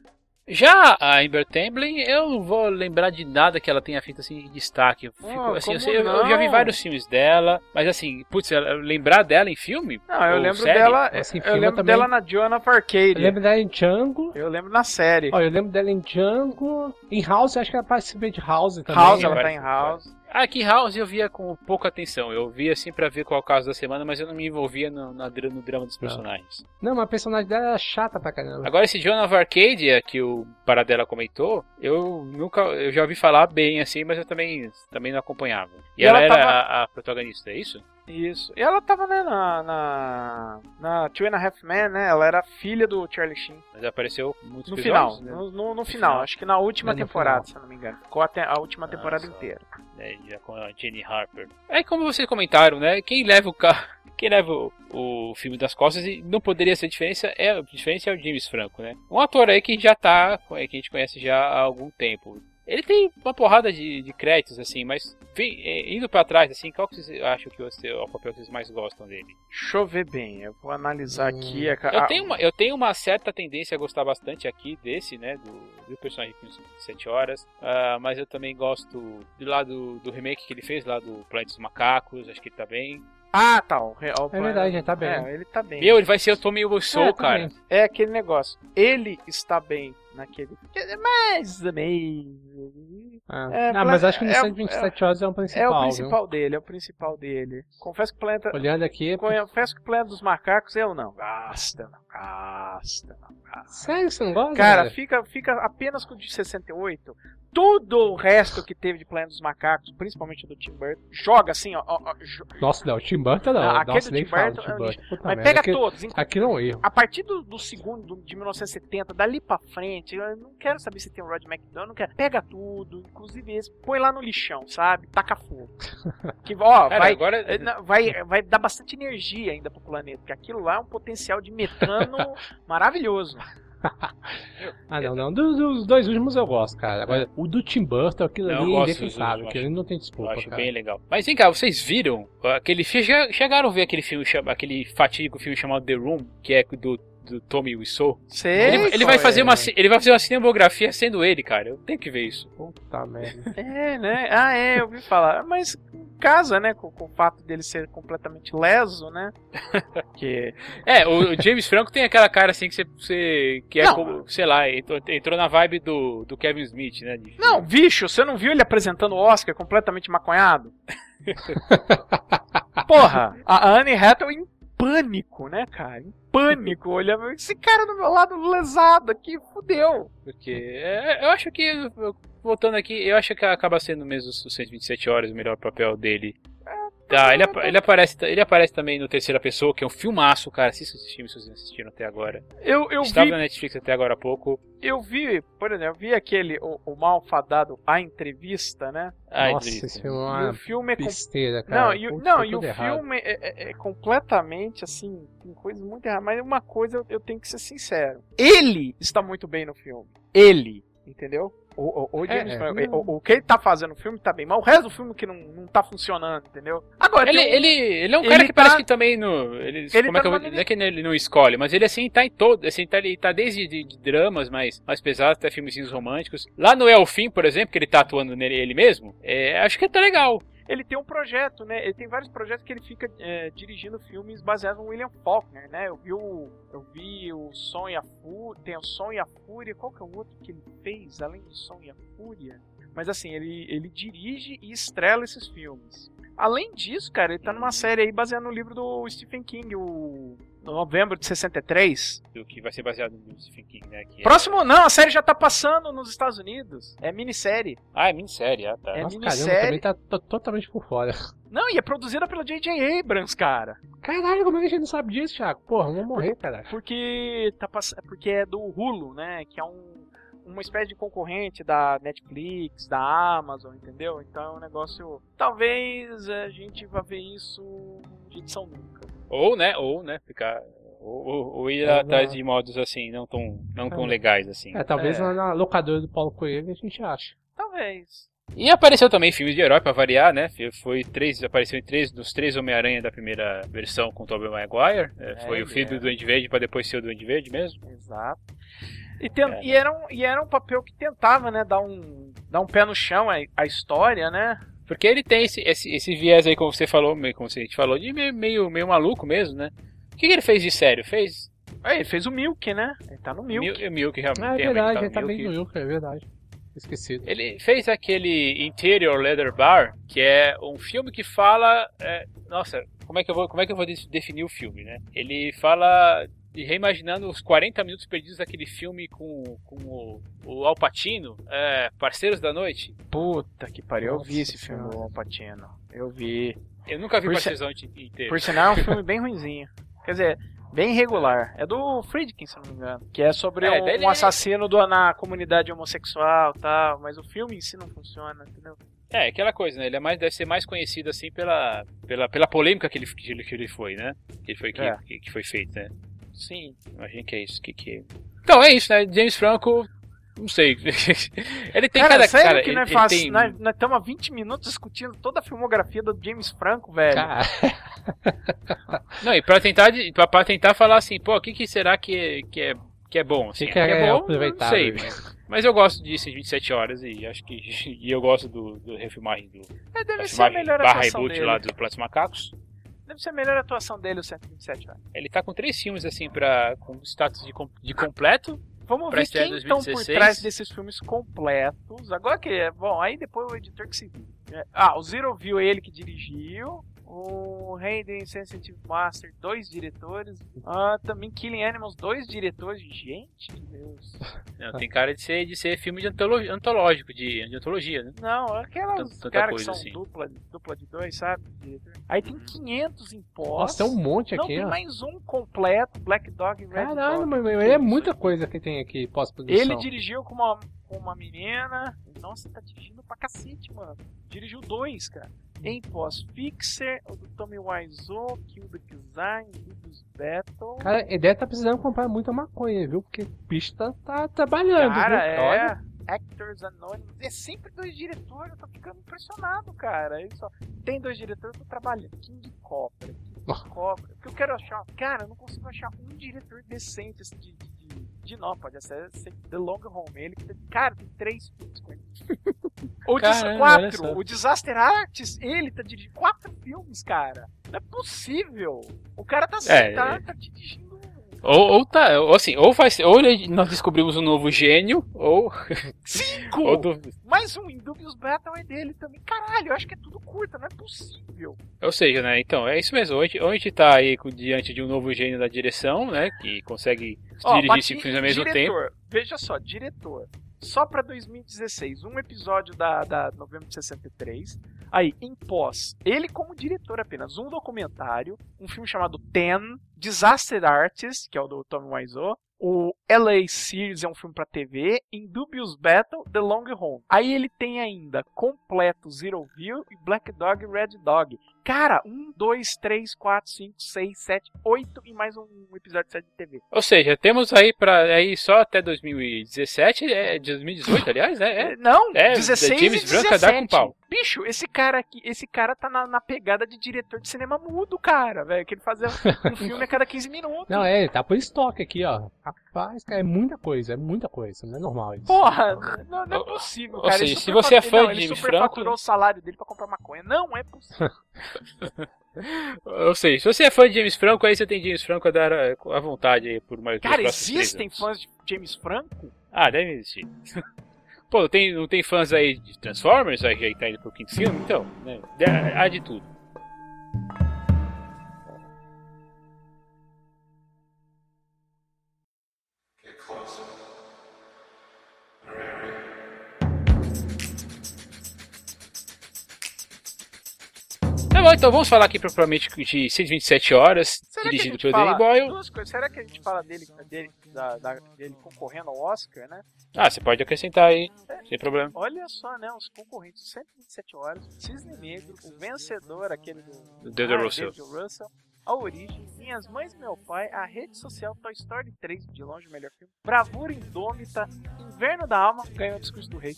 Já a Amber Tamblyn, eu não vou lembrar de nada que ela tenha feito assim de destaque. Eu, fico- Ah, assim, eu, como sei- eu- eu já vi não? vários filmes dela, mas assim, putz, ela- lembrar dela em filme? Não, eu Ou lembro série? dela. Assim, eu filme lembro também. dela na Joan of Arcadia. Eu lembro dela em Django. Eu lembro na série. Ó, eu lembro dela em Django. Em House, acho que ela participa de House também. House, né? ela tá parece- em House. Ah, aqui House eu via com pouca atenção. Eu via assim pra ver qual é o caso da semana, mas eu não me envolvia no, na dra- no drama dos personagens. Não, mas a personagem dela era chata pra caramba. Agora esse Joan of Arcadia que o Paradela comentou, eu nunca, eu já ouvi falar bem assim, mas eu também, também não acompanhava. E, E ela, ela era tava- a, a protagonista, é isso? Isso. E ela tava, né, na. Na, na Two and a Half Men, né? Ela era filha do Charlie Sheen. Mas apareceu muitos No episódios, final. né? No, no, no final. final. Acho que na última É, no temporada, final. se eu não me engano. Ficou até a última temporada Nossa. inteira. né, já com a Jenny Harper. É como vocês comentaram, né? Quem leva o carro, quem leva o, o filme das costas e não poderia ser diferença é a diferença é o James Franco, né? Um ator aí que já tá, que a gente conhece já há algum tempo. Ele tem uma porrada de, de créditos, assim, mas enfim, é, indo pra trás, assim, qual que vocês acham que você, é o papel que vocês mais gostam dele? Deixa eu ver bem, eu vou analisar Hum. aqui. A, Eu a- tenho, uma, eu tenho uma certa tendência a gostar bastante aqui desse, né, do, do personagem de sete horas, ah, mas eu também gosto do lado do remake que ele fez, lá do Planeta dos Macacos, acho que ele tá bem. Ah, tá. O, re- o, É verdade, ele tá bem. É, ele tá bem. Meu, ele vai ser o Tommy Wiseau, É, cara. também. É aquele negócio. Ele está bem naquele. Mais ou menos. Ah. É, não, mas acho que no é- cento e vinte e sete horas é o principal, É o viu? principal dele, é o principal dele. Confesso que o planeta. Olhando aqui... Confesso que o planeta dos macacos eu não. Gasta, não gasta, não gasta. Sério, você não gosta? Cara, velho? fica, fica apenas com o de sessenta e oito. Tudo o resto que teve de Planeta dos Macacos, principalmente do Tim Burton, joga assim, ó. ó, ó, jo- Nossa, não, o Tim Burton não. Ah, aquele Nossa, do nem Tim fala Burton do Tim é um Burton. Puta Mas merda, pega aquilo- todos. inclu- Aquilo é um erro. A partir do, do segundo, do- de mil novecentos e setenta, dali pra frente, eu não quero saber se tem o Rod McDonald, não quero. Pega tudo, inclusive esse, põe lá no lixão, sabe? Taca fogo. Que, ó, Cara, vai, agora- eh, não, vai, vai dar bastante energia ainda pro planeta, porque aquilo lá é um potencial de metano maravilhoso. Ah, não, não. Dos, dos dois últimos eu gosto, cara. Agora, o do Tim Burton, aquilo Não, eu ali é gosto dos indefensável. dois, eu Aquilo ali não tem Eu desculpa, acho cara. bem legal. Mas vem cá, vocês viram aquele filme? Chegaram a ver aquele filme, chama- aquele fatídico filme chamado The Room, que é do, do Tommy Wiseau. Sei, Ele, ele, vai fazer uma, ele vai fazer uma cinematografia sendo ele, cara. Eu tenho que ver isso. Puta merda. É, né? Ah, é, eu ouvi falar. Mas casa, né, com, com o fato dele ser completamente leso, né? que... É, o, o James Franco tem aquela cara assim que você, você que é, Não. como, sei lá, entrou, entrou na vibe do, do Kevin Smith, né? de- Não, bicho, você não viu ele apresentando o Oscar completamente maconhado? Porra, a Anne Hathaway em pânico, né, cara? Em pânico, olhando esse cara do meu lado lesado aqui, fudeu. Porque é, eu acho que, eu- voltando aqui, eu acho que acaba sendo mesmo os cento e vinte e sete horas o melhor papel dele. Tá, ele, apa- ele, aparece, ele aparece também no Terceira Pessoa, que é um filmaço, cara. Assista esse filme se vocês não assistiram até agora. Eu, eu Estava vi, na Netflix até agora há pouco. eu vi, por exemplo, eu vi aquele, o, o malfadado A Entrevista, né? Ai, Nossa, delícia. esse filme é E uma o filme é com- besteira, cara. Não, e, o- Puta, não, tá e o tudo errado. filme é, é- é completamente assim, tem coisas muito erradas. Mas uma coisa eu, eu tenho que ser sincero: ele está muito bem no filme. Ele, entendeu? O, o, o, James É, Franco, não. o, o que ele tá fazendo no filme tá bem, mas o resto do filme que não, não tá funcionando, entendeu? Agora, Ele, tem um- ele, ele é um ele cara que tá- parece que também no. Ele, ele como é tá que eu vou, numa não é que ele não escolhe, mas ele assim tá em todo. Assim, tá, ele tá desde de, de dramas mais, mais pesados até filmezinhos românticos. Lá no El Fim, por exemplo, que ele tá atuando nele ele mesmo, é, acho que tá legal. ele tem um projeto, né? Ele tem vários projetos que ele fica é, dirigindo filmes baseados no William Faulkner, né? Eu vi o, eu vi o Som e a Fúria, tem o Som e a Fúria, qual que é o outro que ele fez, além do Som e a Fúria? Mas assim, ele, ele dirige e estrela esses filmes. Além disso, cara, ele tá numa série aí baseada no livro do Stephen King, o Novembro de sessenta e três. Do que vai ser baseado no Stephen King, né? Que é- Próximo, não, a série já tá passando nos Estados Unidos. É minissérie. Ah, é minissérie, ah, tá. É Nossa, caramba, minissérie. também tá tô totalmente por fora. Não, e é produzida pela J J Abrams, cara. Caralho, como é que a gente não sabe disso, Thiago? Porra, vamos morrer, caralho. Porque tá pass... porque é do Hulu, né? Que é um, uma espécie de concorrente da Netflix, da Amazon, entendeu? Então é um negócio. Talvez a gente vá ver isso de edição nunca. Ou, né? Ou, né? Ficar. Ou, ou- ou ir É, atrás não. de modos assim, não tão, não tão É. legais assim. É, talvez É. lá na locadora do Paulo Coelho a gente acha. Talvez. E apareceu também filmes de herói pra variar, né? Foi três, apareceu em três dos três Homem-Aranha da primeira versão com o Tobey Maguire. É, foi É, o filho é. do Duende Verde pra depois ser o Duende Verde mesmo. Exato. E, ten... É. e, era um, e era um papel que tentava, né, dar um, dar um pé no chão à, à história, né? Porque ele tem esse, esse, esse viés aí, como você falou, meio- como a gente falou, de meio, meio, meio maluco mesmo, né? O que, que ele fez de sério? Fez Aí, ele fez o Milk, né? Ele tá no Milk. Milk, Milk realmente. Ah, é tem, verdade, realmente ele tá no bem Milk. no Milk, é verdade. Esquecido. Ele fez aquele Interior Leather Bar, que é um filme que fala... é, nossa, como é, que eu vou, como é que eu vou de- definir o filme, né? Ele fala de reimaginando os quarenta minutos perdidos daquele filme com, com o, o Al Pacino, é, Parceiros da Noite. Puta que pariu, eu Nossa vi esse filme Senhora. do Al Pacino. Eu vi. Eu nunca vi Por Parceiros da Noite inteiro. Por sinal, é um filme bem ruinzinho. Quer dizer, bem irregular. É do Friedkin, se eu não me engano. Que é sobre É, um, dele- um assassino do, na comunidade homossexual e tal. Mas o filme em si não funciona, entendeu? É, aquela coisa, né? Ele é mais, deve ser mais conhecido assim pela, pela, pela polêmica que ele, que ele, que ele foi, né? Que, ele foi, que, É. que, que foi feito, né? Sim. Imagina que é isso. Que, que... Então é isso, né? James Franco, não sei. ele tem Cara, cada sério cara. que ele, não é ele fácil. tem- Nós estamos há vinte minutos discutindo toda a filmografia do James Franco, velho. Cara, Não, e pra tentar, de- pra, pra tentar falar assim, pô, o que, que será que, que, é, que é bom? Assim, que que é bom, aproveitável, não sei. Mas eu gosto disso em vinte e sete horas e acho que. E eu gosto do, do refilmagem do. É, deve da ser a filmagem melhor barra atuação reboot dele. lá do Plantas Macacos. Deve ser a melhor atuação dele, o cento e vinte e sete, velho. Ele tá com três filmes assim pra, com status de, com- de completo. Vamos Pra ver estreia quem em estão por dois mil e dezesseis. trás desses filmes completos. Agora que é bom, aí depois o editor que se viu. Ah, o Zero View ele que dirigiu. O Hayden Sensitive Master, dois diretores. Ah, também Killing Animals, dois diretores. Gente, meu Deus. Não, tem cara de ser, de ser filme de antolo- antológico, de, de antologia, né? Não, aquelas Tanta- tanta caras que coisa são assim. dupla, dupla de dois, sabe? Diretor. Aí tem quinhentos em pós. nossa, tem um monte Não, aqui, tem ó. mais um completo, Black Dog e Red Caralho, Dog. mas mas é muita coisa que tem aqui pós-produção. Ele dirigiu com uma, com uma menina. Nossa, tá dirigindo pra cacete, mano. Dirigiu dois, cara. Em pós-Fixer, o do Tommy Wiseau, Kill the Design, Videos Battle. Cara, ele deve tá precisando comprar muita maconha, viu? Porque o bicho tá, tá trabalhando, Cara, viu? é. Olha. Actors Anonymous. É sempre dois diretores, eu tô ficando impressionado, cara. Ele só... Tem dois diretores, eu tô trabalhando. King Copper. Cobra. Porque eu quero achar... Cara, eu não consigo achar um diretor decente assim, de, de, de, de não, pode ser, ser The Long Home. Ele, cara, tem três filmes com ele. Ou Caramba, quatro. O Disaster Artist, ele tá dirigindo quatro filmes, cara. Não é possível. O cara tá, É, tá, é. tá dirigindo... Ou, ou tá, ou assim, ou, faz, ou nós descobrimos um novo gênio, ou... Cinco! ou do, Mais um, Indubious Battle é dele também. Caralho, eu acho que é tudo curta, não é possível. ou seja, né, então, é isso mesmo. Ou a gente, ou a gente tá aí com- diante de um novo gênio da direção, né, que consegue Ó, dirigir bati cinco filmes ao em mesmo tempo. diretor. Veja só, diretor. Só pra dois mil e dezesseis, um episódio da, da Novembro de sessenta e três. Aí, em pós, ele como diretor apenas, um documentário, um filme chamado Ten, Disaster Artist, que é o do Tommy Wiseau, o L A Series é um filme pra T V, Indubious Battle, The Long Home. Aí ele tem ainda completo Zero View e Black Dog e Red Dog. Cara, um, dois, três, quatro, cinco, seis, sete, oito e mais um episódio de série de T V. Ou seja, temos aí pra aí só até dois mil e dezessete, é dois mil e dezoito, aliás, né? É, Não, é, dezesseis James e Franco a dar com dezessete. pau. Bicho, esse cara aqui, esse cara tá na, na pegada de diretor de cinema mudo, cara, velho. Que ele fazia um filme a cada quinze minutos. Não, é, ele tá por estoque aqui, ó. Rapaz, cara, é muita coisa, é muita coisa. Não é normal isso. Porra, não, não é Ou- possível, ou cara. seja, Ele se você é superfaturou- fã de não, James ele superfaturou Franco- o salário dele pra comprar maconha. Não é possível. Ou seja, se você é fã de James Franco, aí você tem James Franco a dar a, à vontade aí por mais Cara, pelos próximos existem três anos. fãs de James Franco? Ah, deve existir. Pô, não tem, não tem fãs aí de Transformers, aí já tá indo pro quinto filme, então, né? Há de tudo. Tá bom, então vamos falar aqui propriamente de cento e vinte e sete horas, Será que a dirigido gente pelo fala Danny Boyle. duas coisas? Será que a gente fala dele, dele, da, da- dele concorrendo ao Oscar, né? Ah, você pode acrescentar aí, sem problema. Olha só, né? Os concorrentes, cento e vinte e sete horas, Cisne Negro, o vencedor, aquele do... Do David ah, Russell. David Russell, A Origem, Minhas Mães e Meu Pai, A Rede Social, Toy Story três, de longe o melhor filme, Bravura Indômita, Inverno da Alma, ganhou o Discurso do Rei.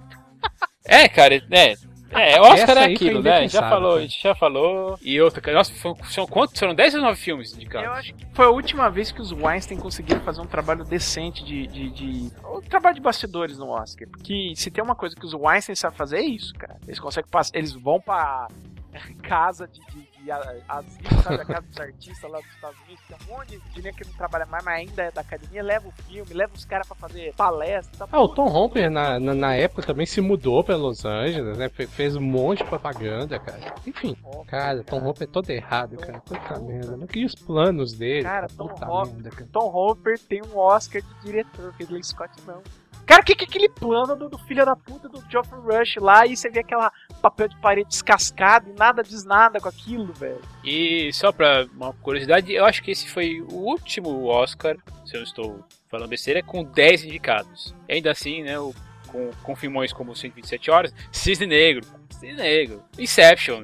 É, cara, é. É, Oscar Essa é aí foi aquilo, né? Já indefensável, falou, a cara. gente já falou. E outra, cara, nossa, foram, são quantos? Foram dez ou nove filmes indicados? Eu acho que foi a última vez que os Weinstein conseguiram fazer um trabalho decente de... de, de... um trabalho de bastidores no Oscar. Porque se tem uma coisa que os Weinstein sabem fazer, é isso, cara. Eles conseguem passar... Eles vão pra casa de... de, de asilo, sabe? A casa dos artistas lá dos Estados Unidos. Tem um monte de gente que não trabalha mais, mas ainda é da academia. Leva o filme, leva os caras pra fazer palestra. Tá Ah, o Tom Hopper na, na, na época também se mudou pra Los Angeles, né? Fe- Fez um monte de propaganda, cara. Enfim, cara, Tom Hopper é todo errado, cara. Puta merda. Não queria os planos dele. Cara, cara. Tom Puta Hopper, merda, cara. Tom Hopper tem um Oscar de diretor, Ridley Scott não. Cara, o que que é aquele plano do, do filho da puta do Geoffrey Rush lá e você vê aquela papel de parede descascado e nada diz nada com aquilo, velho. E só pra uma curiosidade, eu acho que esse foi o último Oscar, se eu não estou falando besteira, com dez indicados. E ainda assim, né, o, com, com filmões como cento e vinte e sete horas, Cisne Negro, Cisne Negro, Inception.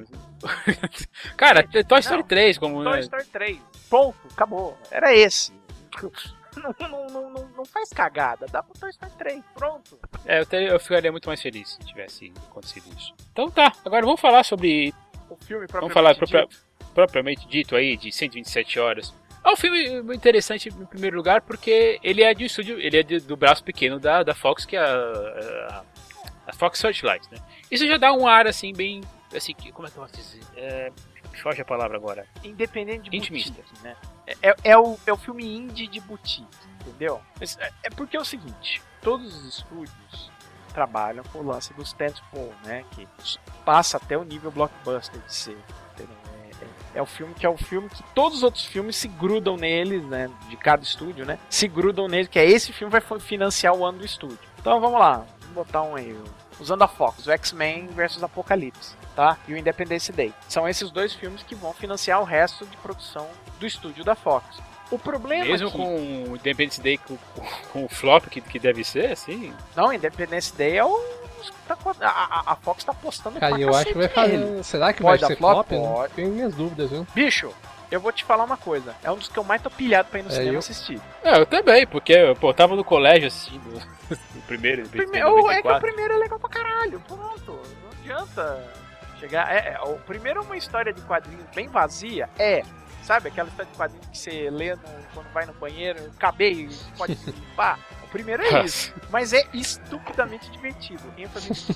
Cara, Toy Story Não, três, como... Toy né? Story três, pronto, acabou. Era esse. Não, não, não, não, não faz cagada, dá pro Toy Story três, pronto. É, eu, teria- eu ficaria muito mais feliz se tivesse acontecido isso. Então tá, agora vamos falar sobre... O filme Vamos propriamente falar dito. propria- propriamente dito aí, de cento e vinte e sete horas. É um filme interessante em primeiro lugar porque ele é de um estúdio, ele é de- do braço pequeno da, da Fox, que é a, a, a Fox Searchlight, né? Isso já dá um ar assim bem, assim, que- como é que eu posso dizer? É, foge a palavra agora. Independente de Intimista. boutique, né? É, é, o, é o filme indie de boutique, entendeu? Mas é, é porque é o seguinte, todos os estúdios trabalham com o lance dos tentpole, né? Que passa até o nível blockbuster de ser, entendeu? É, é, é o filme que é o filme que todos os outros filmes se grudam neles, né? De cada estúdio, né? Se grudam nele, que é esse filme vai financiar o ano do estúdio. Então vamos lá, vamos botar um aí, usando a Fox, o X-Men versus Apocalipse, tá? E o Independence Day. São esses dois filmes que vão financiar o resto de produção do estúdio da Fox. O problema Mesmo aqui... com o Independence Day com, com, com o flop que, que deve ser, assim... Não, Independence Day é o... A, a, a Fox tá apostando Cara, pra eu acho que vai cacete nele. fazer. Será que Pode vai dar ser flop? flop? né? Pode. Tenho minhas dúvidas, viu? Bicho, eu vou te falar uma coisa. É um dos que eu mais tô pilhado pra ir no É, cinema eu- assistir. É, eu também, porque pô, eu tava no colégio assistindo o primeiro, Prime... em o- É que o noventa e quatro. primeiro é legal pra caralho. Pronto. Não adianta. Chegar, é, é, o primeiro uma história de quadrinhos bem vazia é, sabe, aquela história de quadrinhos que você lê no, quando vai no banheiro, acabei, pode limpar. O primeiro é isso, mas é estupidamente divertido. ênfase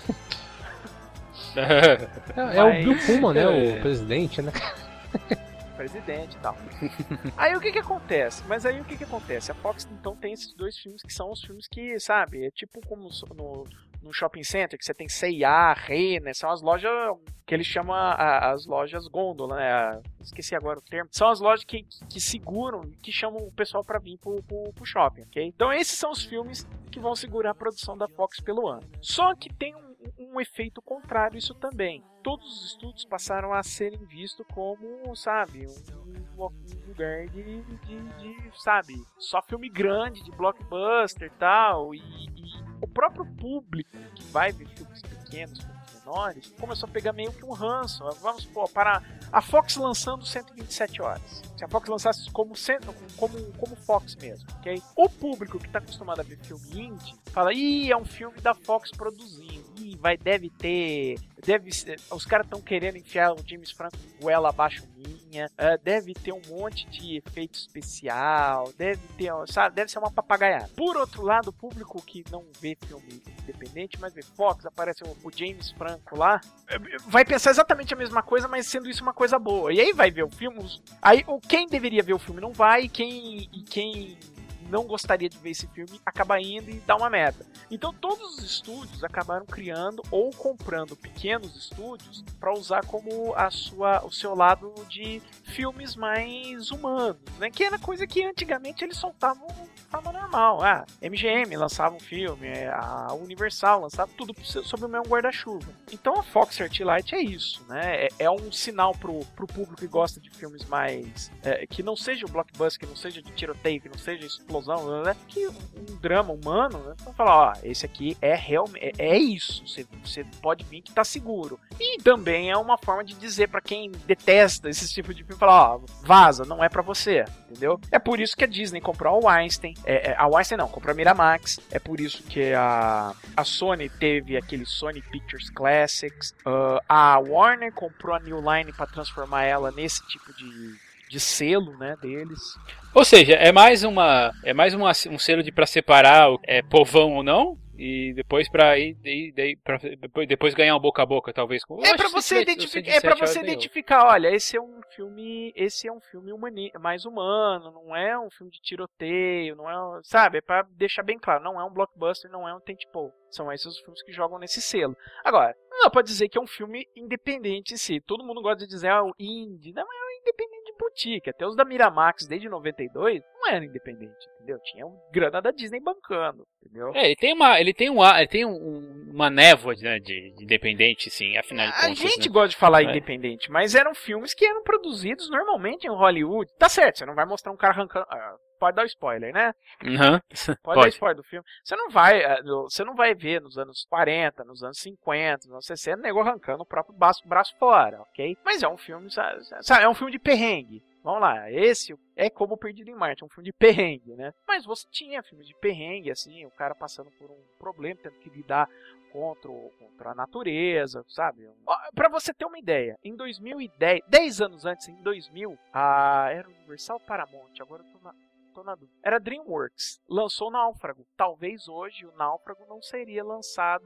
É, é o Bill Pullman, né? É. O presidente, né? presidente e tal. Aí o que que acontece? Mas aí o que que acontece? A Fox então tem esses dois filmes que são os filmes que, sabe, é tipo como no, no shopping center, que você tem C e A, Renner, são as lojas que eles chamam a, as lojas gôndola, né? A, esqueci agora o termo. São as lojas que, que, que seguram, que chamam o pessoal pra vir pro, pro, pro shopping, ok? Então esses são os filmes que vão segurar a produção da Fox pelo ano. Só que tem um um efeito contrário isso também. Todos os estúdios passaram a serem vistos como, sabe, um, um lugar de, de, de, sabe, só filme grande, de blockbuster e tal, e, e o próprio público que vai ver filmes pequenos, filmes menores, começou a pegar meio que um ranço. Vamos pô, para a Fox lançando cento e vinte e sete horas. Se a Fox lançasse como, como, como Fox mesmo, ok? O público que está acostumado a ver filme indie fala, ih, é um filme da Fox produzindo, ih, vai, deve ter, deve ser, os caras estão querendo enfiar o James Franco goela abaixo minha, uh, deve ter um monte de efeito especial, deve ter, sabe, deve ser uma papagaiada. Por outro lado, o público que não vê filme independente, mas vê Fox, aparece o, o James Franco lá, vai pensar exatamente a mesma coisa, mas sendo isso uma coisa boa. E aí vai ver o filme, aí quem deveria ver o filme não vai, e quem, e quem não gostaria de ver esse filme acaba indo e dá uma merda. Então todos os estúdios acabaram criando ou comprando pequenos estúdios para usar como a sua, o seu lado de filmes mais humanos, né? Que era coisa que antigamente eles soltavam de forma normal. Ah, M G M lançava um filme, a Universal lançava tudo sob o mesmo guarda-chuva. Então a Fox Searchlight é isso, né? É, é um sinal pro, pro público que gosta de filmes mais é, que não seja o blockbuster, que não seja de tiroteio, que não seja explosão, né? Que um drama humano, né? Então falar, ó, esse aqui é realmente é, é isso. Você, você pode vir que tá seguro. E também é uma forma de dizer pra quem detesta esse tipo de filme, falar, ó, vaza, não é pra você, entendeu? É por isso que a Disney comprou a Weinstein, é, é, a Weinstein não, comprou a Miramax, é por isso que a, a Sony teve aquele Sony Pictures Classics, uh, a Warner comprou a New Line pra transformar ela nesse tipo de de selo, né, deles. Ou seja, é mais uma é mais uma, um selo de para separar o é, povão ou não, e depois para ir, ir, ir pra, depois, depois ganhar um boca a boca, talvez. Com, é para você identificar, é para você identificar, olha, esse é um filme, esse é um filme humani, mais humano, não é um filme de tiroteio, não é, sabe, é para deixar bem claro, não é um blockbuster, não é um tentpole. São esses os filmes que jogam nesse selo. Agora, não dá pra dizer que é um filme independente em si. Todo mundo gosta de dizer, ah, o indie, não é um independente de boutique. Até os da Miramax, desde noventa e dois, não eram independentes, entendeu? Tinha um grana da Disney bancando, entendeu? É, ele tem uma, ele tem um, ele tem um, uma névoa, né, de, de independente, sim, afinal de contas. A gente né? gosta de falar é. independente, mas eram filmes que eram produzidos normalmente em Hollywood. Tá certo, você não vai mostrar um cara arrancando... Ah, pode dar o spoiler, né? Uhum. Pode, Pode dar spoiler do filme. Você não vai, você não vai ver nos anos quarenta, nos anos cinquenta, nos anos sessenta, nego arrancando o próprio braço, braço fora, ok? Mas é um filme, sabe, é um filme de perrengue. Vamos lá, esse é como Perdido em Marte, é um filme de perrengue, né? Mas você tinha filmes de perrengue, assim, o cara passando por um problema, tendo que lidar contra, contra a natureza, sabe? Pra você ter uma ideia, em dois mil e dez, dez anos antes, em dois mil, a era Universal Paramount, agora eu tô na... Tô na dúvida. Era DreamWorks, lançou o Náufrago. Talvez hoje o Náufrago não seria lançado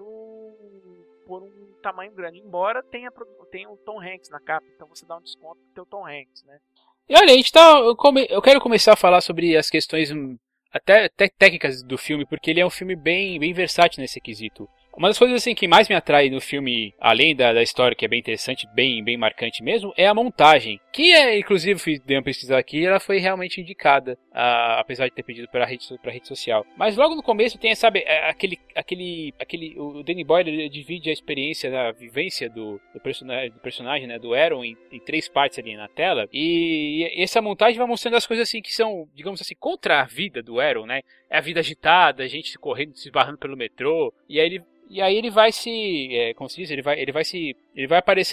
por um tamanho grande, embora tenha, tenha o Tom Hanks na capa, então você dá um desconto pro teu Tom Hanks, né? E olha, a gente tá, eu, come, eu quero começar a falar sobre as questões até, até técnicas do filme, porque ele é um filme bem, bem versátil nesse quesito. Uma das coisas assim que mais me atrai no filme, além da, da história, que é bem interessante, bem, bem marcante mesmo, é a montagem. Que, é, inclusive, fui dei uma pesquisa aqui, ela foi realmente indicada, a, apesar de ter pedido para a rede, para rede social. Mas logo no começo tem, sabe, aquele, aquele, aquele, o Danny Boyle ele divide a experiência, a vivência do, do personagem, do personagem, né, do Aaron em, em três partes ali na tela. E, e essa montagem vai mostrando as coisas assim que são, digamos assim, contra a vida do Aaron, né? É a vida agitada, a gente correndo, se esbarrando pelo metrô, e aí ele E aí ele vai se, é, como se diz, ele vai, ele vai se, ele vai aparecendo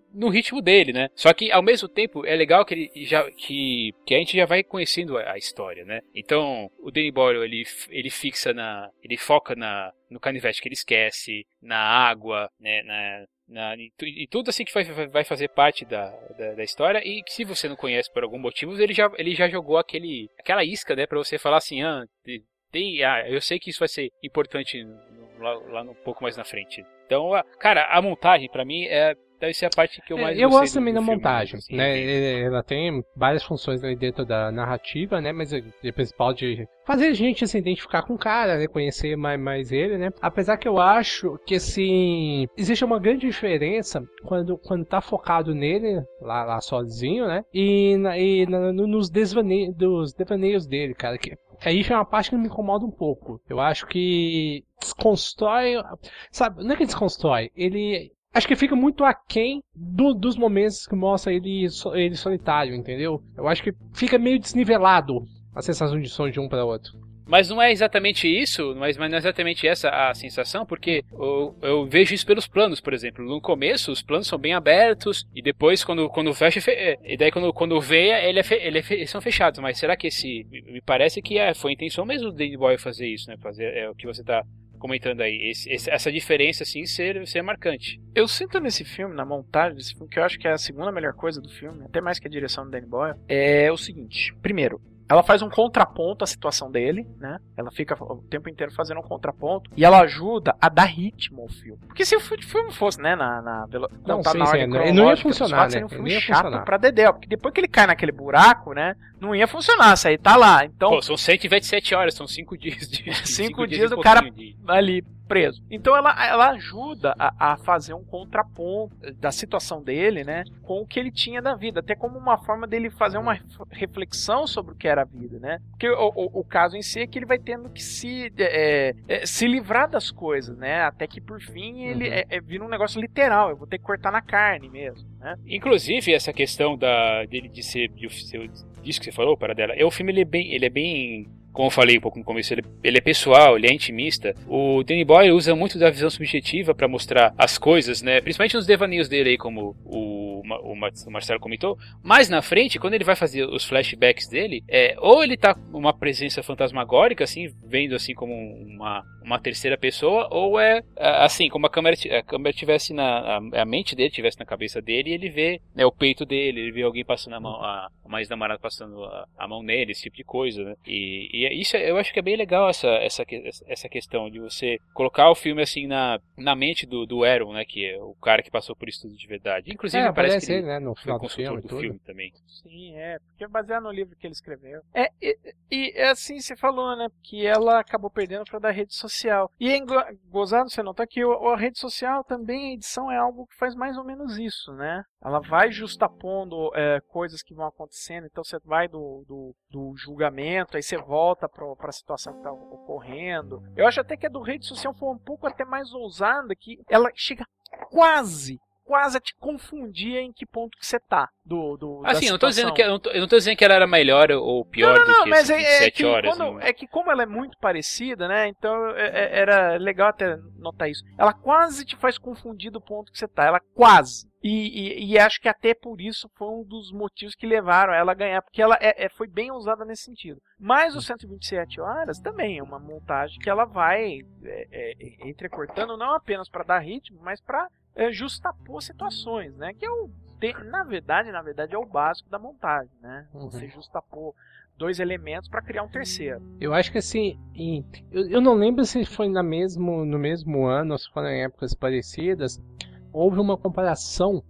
no ritmo dele, né? Só que ao mesmo tempo é legal que ele já que, que a gente já vai conhecendo a, a história, né? Então, o Danny Boyle, ele ele fixa na ele foca na no canivete que ele esquece, na água, né, na Na, e, e tudo assim que vai, vai fazer parte da, da, da história, e que se você não conhece por algum motivo, ele já, ele já jogou aquele, aquela isca, né, pra você falar assim, ah, tem, ah, eu sei que isso vai ser importante lá, lá um pouco mais na frente. Então, a, cara, a montagem pra mim é, deve ser a parte que eu mais é, Eu gosto do, também do da filme, montagem, assim, né? Ela tem várias funções ali dentro da narrativa, né? Mas a principal de fazer a gente se identificar com o cara, né? Conhecer mais, mais ele, né? Apesar que eu acho que, assim, existe uma grande diferença quando, quando tá focado nele, lá, lá sozinho, né? E, na, e na, nos desvaneios, dos devaneios dele, cara. Que, aí é uma parte que me incomoda um pouco. Eu acho que desconstrói, sabe? Não é que desconstrói, ele... Acho que fica muito aquém do, dos momentos que mostra ele, ele solitário, entendeu? Eu acho que fica meio desnivelado a sensação de som de um para outro. Mas não é exatamente isso, mas não é exatamente essa a sensação, porque eu, eu vejo isso pelos planos, por exemplo. No começo, os planos são bem abertos, e depois, quando, quando fecha, e daí quando, quando vê, ele é fe, ele é fe, eles são fechados. Mas será que esse... Me parece que é, foi a intenção mesmo do Danny Boyle fazer isso, né? Fazer é, o que você tá comentando aí, esse, esse, essa diferença assim ser, ser marcante. Eu sinto nesse filme, na montagem desse filme, que eu acho que é a segunda melhor coisa do filme, até mais que a direção do Danny Boyle, é o seguinte: primeiro, ela faz um contraponto à situação dele, né? Ela fica o tempo inteiro fazendo um contraponto, e ela ajuda a dar ritmo ao filme. Porque se o filme fosse, né, na, na, não, tá sim, na sim, ordem não, não ia fatos, funcionar, né? Seria um filme ia chato funcionar. pra dedéu, porque depois que ele cai naquele buraco, né, não ia funcionar, isso aí tá lá. Então, pô, são cento e vinte e sete horas, são cinco dias de cinco, cinco dias, dias do cara de... ali preso. Então ela, ela ajuda a, a fazer um contraponto da situação dele, né, com o que ele tinha da vida, até como uma forma dele fazer uma reflexão sobre o que era a vida, né? Porque o, o, o caso em si é que ele vai tendo que se é, é, se livrar das coisas, né? Até que por fim ele uhum. é, é, vira um negócio literal, eu vou ter que cortar na carne mesmo, né? Inclusive essa questão da dele de ser de, disso que você falou, para dela, é o filme ele é bem ele é bem como eu falei um pouco no começo, ele, ele é pessoal, ele é intimista. O Danny Boyle usa muito da visão subjetiva para mostrar as coisas, né? Principalmente nos devaneios dele aí, como o, o, o Marcelo comentou. Mais na frente, quando ele vai fazer os flashbacks dele, é, ou ele tá com uma presença fantasmagórica, assim, vendo assim como uma, uma terceira pessoa, ou é assim, como a câmera, a câmera tivesse na... A, a mente dele tivesse na cabeça dele, e ele vê, né, o peito dele, ele vê alguém passando a mão, a, a ex-namorada passando a, a mão nele, esse tipo de coisa, né? E, e isso eu acho que é bem legal, essa, essa, essa questão de você colocar o filme assim na, na mente do, do Aaron, né, que é o cara que passou por isso tudo de verdade. Inclusive é, parece que ele, ele né, no final foi do filme, do filme também. Sim, é, porque é baseado no livro que ele escreveu. É, e, e assim, você falou, né, que ela acabou perdendo para dar rede social. E é gozado você notar que a rede social também, a edição é algo que faz mais ou menos isso, né? Ela vai justapondo é, coisas que vão acontecendo, então você vai do, do, do julgamento, aí você volta para a situação que está ocorrendo. Eu acho até que a do rede social foi um pouco até mais ousada, que ela chega quase, quase a te confundir em que ponto que você tá. Do, do, assim, eu não, tô dizendo que, eu, não tô, eu não tô dizendo que ela era melhor ou pior não, não, não, do que mas vinte e sete é, é horas. Quando, né? É que como ela é muito parecida, né? Então é, é, era legal até notar isso. Ela quase te faz confundir do ponto que você tá. Ela quase. E, e, e acho que até por isso foi um dos motivos que levaram ela a ganhar, porque ela é, é, foi bem usada nesse sentido. Mas o cento e vinte e sete horas também é uma montagem que ela vai é, é, entrecortando não apenas para dar ritmo, mas para é, justapor situações, né? Que é o, tem, na verdade, na verdade é o básico da montagem, né? Uhum. Você justapor dois elementos para criar um terceiro. Eu acho que assim, em, eu, eu não lembro se foi na mesmo, no mesmo ano ou se foram em épocas parecidas. Houve uma comparação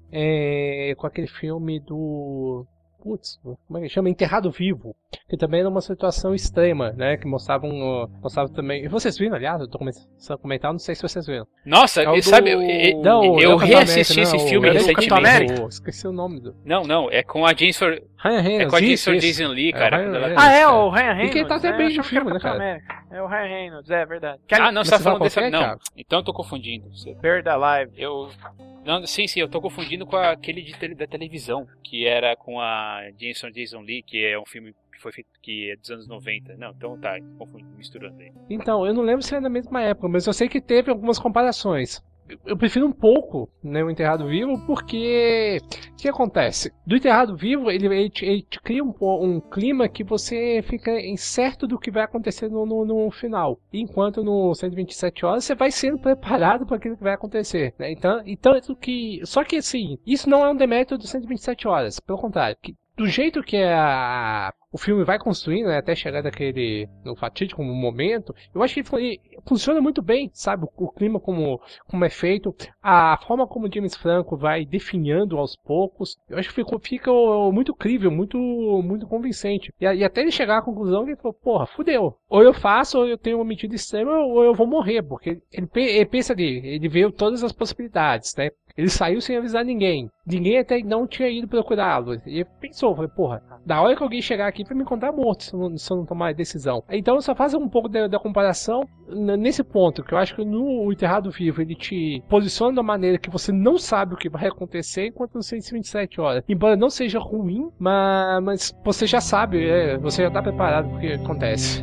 é, com aquele filme do... Putz, como é que chama? Enterrado Vivo. Que também era uma situação extrema, né? Que mostravam, mostravam também... E vocês viram, aliás? Eu tô começando a comentar, não sei se vocês viram. Nossa, é sabe... do... Eu, não, eu é reassisti América, esse não, filme é recentemente. Esqueci o nome do... Não, não, é com a Jennifer... Ryan Reynolds. É com a Jennifer isso, Jason Lee, é, cara. Ryan ela... Ah, é o Ryan Reynolds. E quem tá até né? bem no filme, né, cara? América. É o Ryan Reynolds, é verdade. Ah, não, você tá falando desse... É, não, cara? então eu tô confundindo. Você... Bird Alive. Eu... Não, sim, sim, eu tô confundindo com aquele de tele, da televisão, que era com a Jennifer Jason Lee, que é um filme que foi feito que é dos anos noventa. Não, então tá, confundindo, misturando aí. Então, eu não lembro se é na mesma época, mas eu sei que teve algumas comparações. eu prefiro um pouco, né, o Enterrado Vivo, porque o que acontece? Do Enterrado Vivo, ele, ele, te, ele te cria um, um clima que você fica incerto do que vai acontecer no, no, no final. Enquanto no cento e vinte e sete horas, você vai sendo preparado para aquilo que vai acontecer, né? Então, então é que... Só que assim, isso não é um demérito do cento e vinte e sete horas, pelo contrário. Que, do jeito que a, o filme vai construindo, né, até chegar daquele no fatídico momento, eu acho que ele funciona muito bem, sabe? O, o clima como, como é feito, a forma como o James Franco vai definhando aos poucos, eu acho que ficou, fica muito crível, muito, muito convincente. E, e até ele chegar à conclusão que ele falou, porra, fudeu. Ou eu faço, ou eu tenho uma medida extrema, ou eu vou morrer, porque ele, ele pensa ali, ele vê todas as possibilidades, né? Ele saiu sem avisar ninguém. Ninguém até não tinha ido procurá-lo. E ele pensou, falei, porra, da hora que alguém chegar aqui vai me encontrar morto se eu não, se eu não tomar a decisão. Então só faz um pouco da, da comparação nesse ponto, que eu acho que no Enterrado Vivo ele te posiciona de uma maneira que você não sabe o que vai acontecer, enquanto no cento e vinte e sete horas. Embora não seja ruim, mas, mas você já sabe, é, você já tá preparado pro que acontece.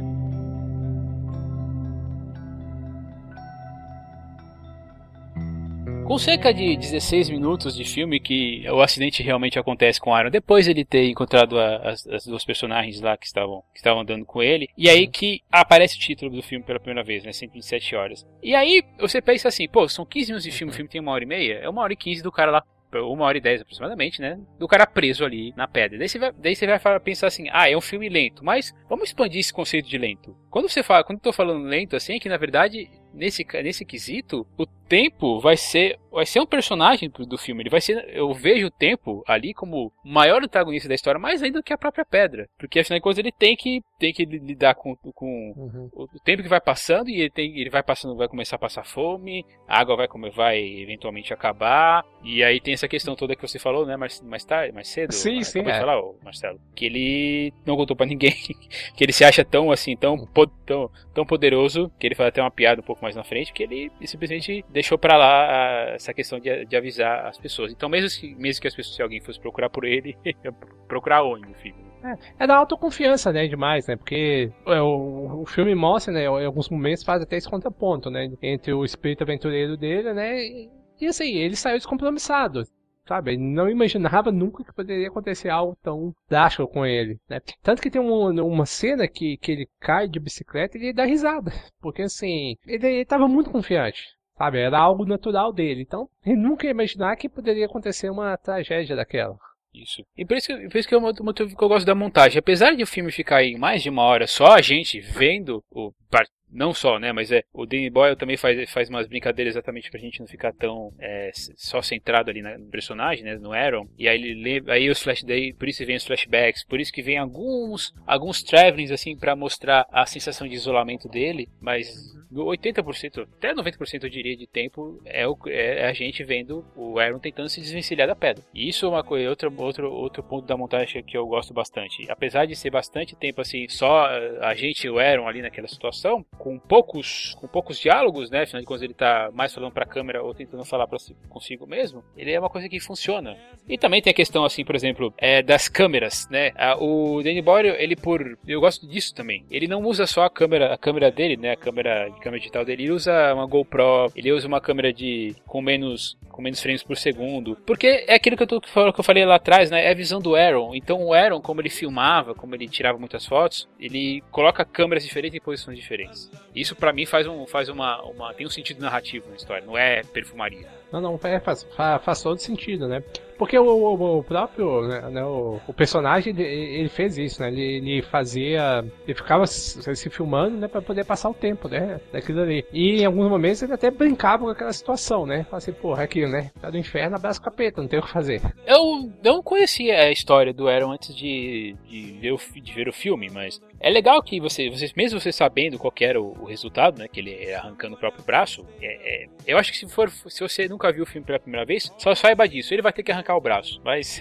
Com cerca de dezesseis minutos de filme que o acidente realmente acontece com o Iron, depois ele ter encontrado a, as, as duas personagens lá que estavam, que estavam andando com ele, e aí que aparece o título do filme pela primeira vez, né, cento e vinte e sete horas. E aí você pensa assim, pô, são quinze minutos de filme, o filme tem uma hora e meia, é uma hora e quinze do cara lá, uma hora e dez aproximadamente, né, do cara preso ali na pedra. Daí você vai, daí você vai falar, pensar assim, ah, é um filme lento, mas vamos expandir esse conceito de lento. Quando você fala, quando eu tô falando lento assim, é que na verdade, nesse, nesse quesito, o tempo vai ser, vai ser um personagem do filme. Ele vai ser, eu vejo o tempo ali como o maior antagonista da história, mais ainda do que a própria pedra, porque afinal de contas ele tem que, tem que lidar com, com uhum. o tempo que vai passando, e ele, tem, ele vai passando, vai começar a passar fome, a água vai, vai eventualmente acabar, e aí tem essa questão toda que você falou, né, mais, mais tarde, mais cedo, sim, sim, acabou é. de falar, ô, Marcelo, que ele não contou pra ninguém, que ele se acha tão assim, tão, tão, tão poderoso, que ele faz até uma piada um pouco mais na frente, que ele simplesmente deixou pra lá a, essa questão de, de avisar as pessoas. Então mesmo que, mesmo que as pessoas, se alguém fosse procurar por ele, procurar onde, enfim. É, é da autoconfiança, né, demais, né, porque é, o, o filme mostra, né, em alguns momentos faz até esse contraponto, né, entre o espírito aventureiro dele, né, e, e assim, ele saiu descompromissado. Sabe, ele não imaginava nunca que poderia acontecer algo tão drástico com ele, né? Tanto que tem um, uma cena que, que ele cai de bicicleta e ele dá risada. Porque assim, ele, ele tava muito confiante, sabe? Era algo natural dele. Então, ele nunca ia imaginar que poderia acontecer uma tragédia daquela. Isso. E por isso, que, por isso que é o motivo que eu gosto da montagem. Apesar de o filme ficar em mais de uma hora só a gente vendo o não só, né, mas é, o Danny Boyle também faz, faz umas brincadeiras exatamente pra gente não ficar tão é, só centrado ali no personagem, né, no Aaron, e aí ele lembra, aí os flash daí, por isso vem os flashbacks, por isso que vem alguns alguns travelings assim pra mostrar a sensação de isolamento dele, mas oitenta por cento, até noventa por cento eu diria de tempo é, o, é a gente vendo o Aaron tentando se desvencilhar da pedra. E isso é uma coisa, outro, outro, outro ponto da montagem que eu gosto bastante. Apesar de ser bastante tempo assim, só a gente e o Aaron ali naquela situação, com poucos, com poucos diálogos, né? Afinal de contas ele tá mais falando pra câmera ou tentando falar pra si, consigo mesmo. Ele é uma coisa que funciona. E também tem a questão assim, por exemplo, é, das câmeras, né? O Danny Boyle, ele por... eu gosto disso também. Ele não usa só a câmera, a câmera dele, né? A câmera, a câmera digital dele. Ele usa uma GoPro, ele usa uma câmera de com menos, com menos frames por segundo. Porque é aquilo que eu, tô, que eu falei lá atrás, né? É a visão do Aaron. Então o Aaron, como ele filmava, como ele tirava muitas fotos, ele coloca câmeras diferentes em posições diferentes. Isso pra mim faz, um, faz uma, uma... tem um sentido narrativo na história, não é perfumaria. Não, não, é, faz, faz todo sentido, né? Porque o, o, o próprio, né, o, o personagem, ele, ele fez isso, né? Ele, ele fazia... Ele ficava se, se filmando, né? Pra poder passar o tempo, né? Daquilo ali. E em alguns momentos ele até brincava com aquela situação, né? Fala assim, porra, é aquilo, né? Tá do inferno, abraça o capeta, não tem o que fazer. Eu não conhecia a história do Aaron antes de, de, ver, o, de ver o filme, mas... É legal que você, você mesmo você sabendo qual que era o, o resultado, né? Que ele é arrancando o próprio braço. É, é, eu acho que se for, se você nunca viu o filme pela primeira vez, só saiba disso. Ele vai ter que arrancar o braço. Mas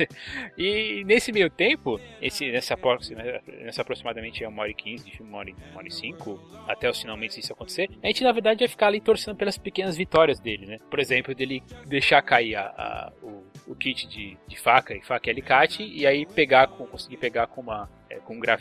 e nesse meio tempo, esse, nessa, nessa aproximadamente uma hora e quinze de filme, uma hora, uma hora e cinco, até os finalmente isso acontecer, a gente na verdade vai ficar ali torcendo pelas pequenas vitórias dele, né? Por exemplo, dele deixar cair a, a, o, o kit de, de faca e faca e alicate e aí pegar com, conseguir pegar com uma é, com um graveto.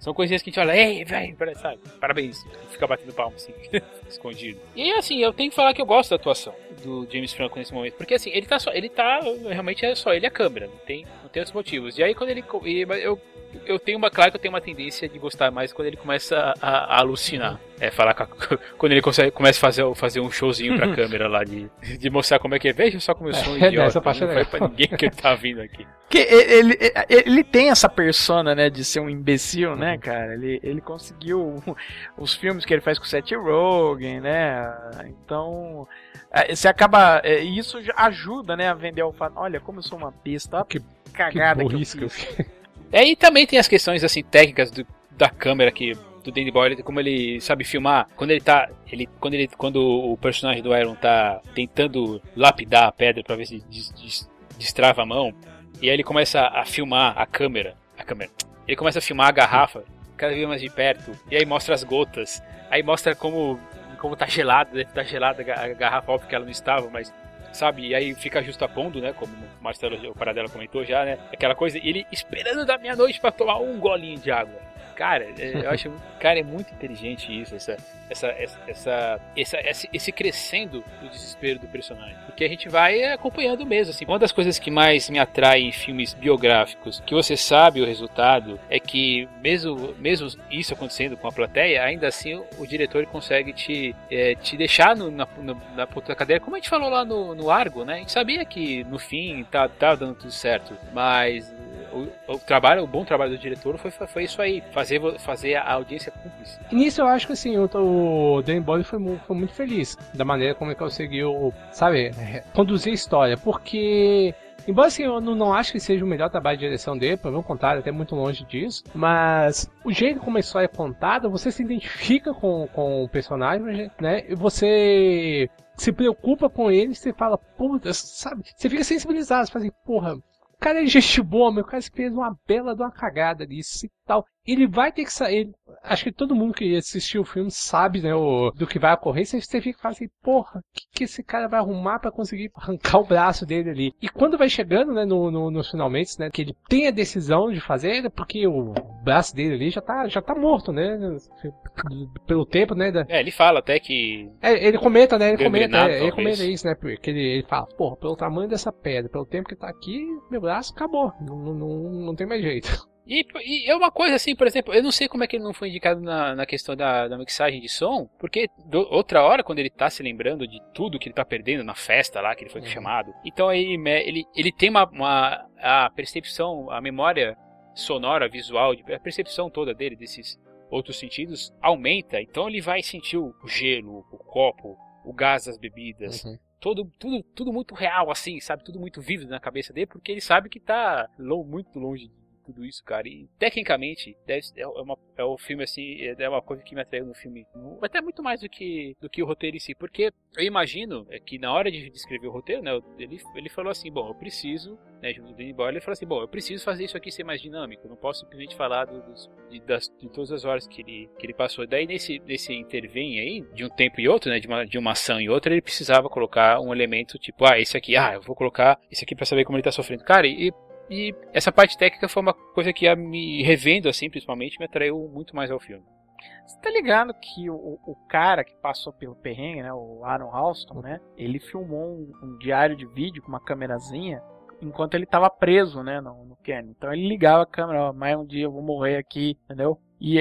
São coisinhas que a gente fala, ei, velho, sabe? Parabéns. Fica batendo palma, assim, escondido. E assim, eu tenho que falar que eu gosto da atuação do James Franco nesse momento. Porque assim, ele tá só. Ele tá. Realmente é só ele e a câmera. Não tem, não tem outros motivos. E aí quando ele. Eu, eu tenho uma. Claro que eu tenho uma tendência de gostar mais quando ele começa a, a alucinar. É, falar com a, quando ele consegue, começa a fazer, fazer um showzinho pra câmera lá de, de mostrar como é que é. Veja só como eu sou um É, idiota. essa parte Não é foi legal. pra ninguém que ele tá vindo aqui. Que ele, ele, ele tem essa persona, né, de ser um imbecil, né, cara? Ele, ele conseguiu os filmes que ele faz com o Seth Rogen, né? Então, você acaba. Isso já ajuda, né, a vender o fato. Olha, como eu sou uma besta, olha Que- cagada que que, burrice eu que fiz. eu fiz. É, e também tem as questões assim técnicas do, da câmera que do Danny Boyle, como ele sabe filmar, quando ele tá, ele quando ele quando o personagem do Iron tá tentando lapidar a pedra pra ver se des, des, destrava a mão, e aí ele começa a filmar a câmera, a câmera. Ele começa a filmar a garrafa cada vez mais de perto, e aí mostra as gotas. Aí mostra como como tá gelada, deve tá gelada a garrafa, óbvio que ela não estava, mas sabe, e aí fica justapondo, né, como o Marcelo, o Paradela comentou já, né, aquela coisa, e ele esperando da meia-noite pra tomar um golinho de água. Cara, eu acho, cara, é muito inteligente isso, essa, essa, essa, essa, essa esse, esse crescendo do desespero do personagem, porque a gente vai acompanhando mesmo, assim. Uma das coisas que mais me atrai em filmes biográficos, que você sabe o resultado, é que mesmo, mesmo isso acontecendo com a plateia, ainda assim o, o diretor consegue te, é, te deixar no, na, no, na ponta da cadeira, como a gente falou lá no, no Argo, né, a gente sabia que no fim tá, tá dando tudo certo, mas o, o trabalho, o bom trabalho do diretor foi, foi isso aí, fazer, fazer a audiência cúmplice. E nisso eu acho que assim, o, o Danny Boyle foi, mu- foi muito feliz da maneira como ele conseguiu, sabe, é, conduzir a história, porque embora assim, eu não, não acho que seja o melhor trabalho de direção dele, pelo contrário, até muito longe disso, mas o jeito como a história é contada, você se identifica com, com o personagem, né, e você se preocupa com ele, você fala, puta, sabe, você fica sensibilizado, você fala assim, porra, o cara é gente boa, meu, o cara fez uma bela de uma cagada nisso e tal. Ele vai ter que sair. Acho que todo mundo que assistiu o filme sabe, né, o, do que vai ocorrer. Você fica e fala assim, porra, o que, que esse cara vai arrumar pra conseguir arrancar o braço dele ali? E quando vai chegando, né, no, no, nos finalmente, né, que ele tem a decisão de fazer, porque o braço dele ali já tá, já tá morto, né? Pelo tempo, né? Da... É, ele fala até que... É, ele comenta, né? Ele comenta, Gangrenado, é, ele talvez. comenta isso, né? Porque ele, ele fala, porra, pelo tamanho dessa pedra, pelo tempo que tá aqui, meu braço acabou. Não, não, não, não tem mais jeito. E, e é uma coisa assim, por exemplo, eu não sei como é que ele não foi indicado na, na questão da, da mixagem de som, porque do, outra hora, quando ele tá se lembrando de tudo que ele tá perdendo na festa lá, que ele foi Uhum. chamado, então aí me- ele, ele tem uma, uma a percepção, a memória sonora, visual, a percepção toda dele, desses outros sentidos, aumenta, então ele vai sentir o gelo, o copo, o gás das bebidas, Uhum. Todo, tudo, tudo muito real, assim, sabe? Tudo muito vivo na cabeça dele, porque ele sabe que tá lo- muito longe de tudo isso, cara. E tecnicamente, deve, é, uma, é um filme, assim, é uma coisa que me atraiu no filme. Até muito mais do que, do que o roteiro em si. Porque eu imagino é que na hora de descrever o roteiro, né? Ele, ele falou assim, bom, eu preciso, né? Junto do Danny Boyle, ele falou assim, bom, eu preciso fazer isso aqui ser mais dinâmico. Eu não posso simplesmente falar do, dos, de, das, de todas as horas que ele, que ele passou. Daí, nesse, nesse intervém aí, de um tempo e outro, né? De uma, de uma ação e outra, ele precisava colocar um elemento tipo, ah, esse aqui, ah, eu vou colocar esse aqui pra saber como ele tá sofrendo. Cara, e E essa parte técnica foi uma coisa que, a me revendo assim, principalmente, me atraiu muito mais ao filme. Você tá ligado que o, o cara que passou pelo perrengue, né, o Aaron Halston, né, ele filmou um, um diário de vídeo com uma câmerazinha enquanto ele tava preso, né, no, no Canyon. Então ele ligava a câmera, ó, mais um dia eu vou morrer aqui, entendeu? E,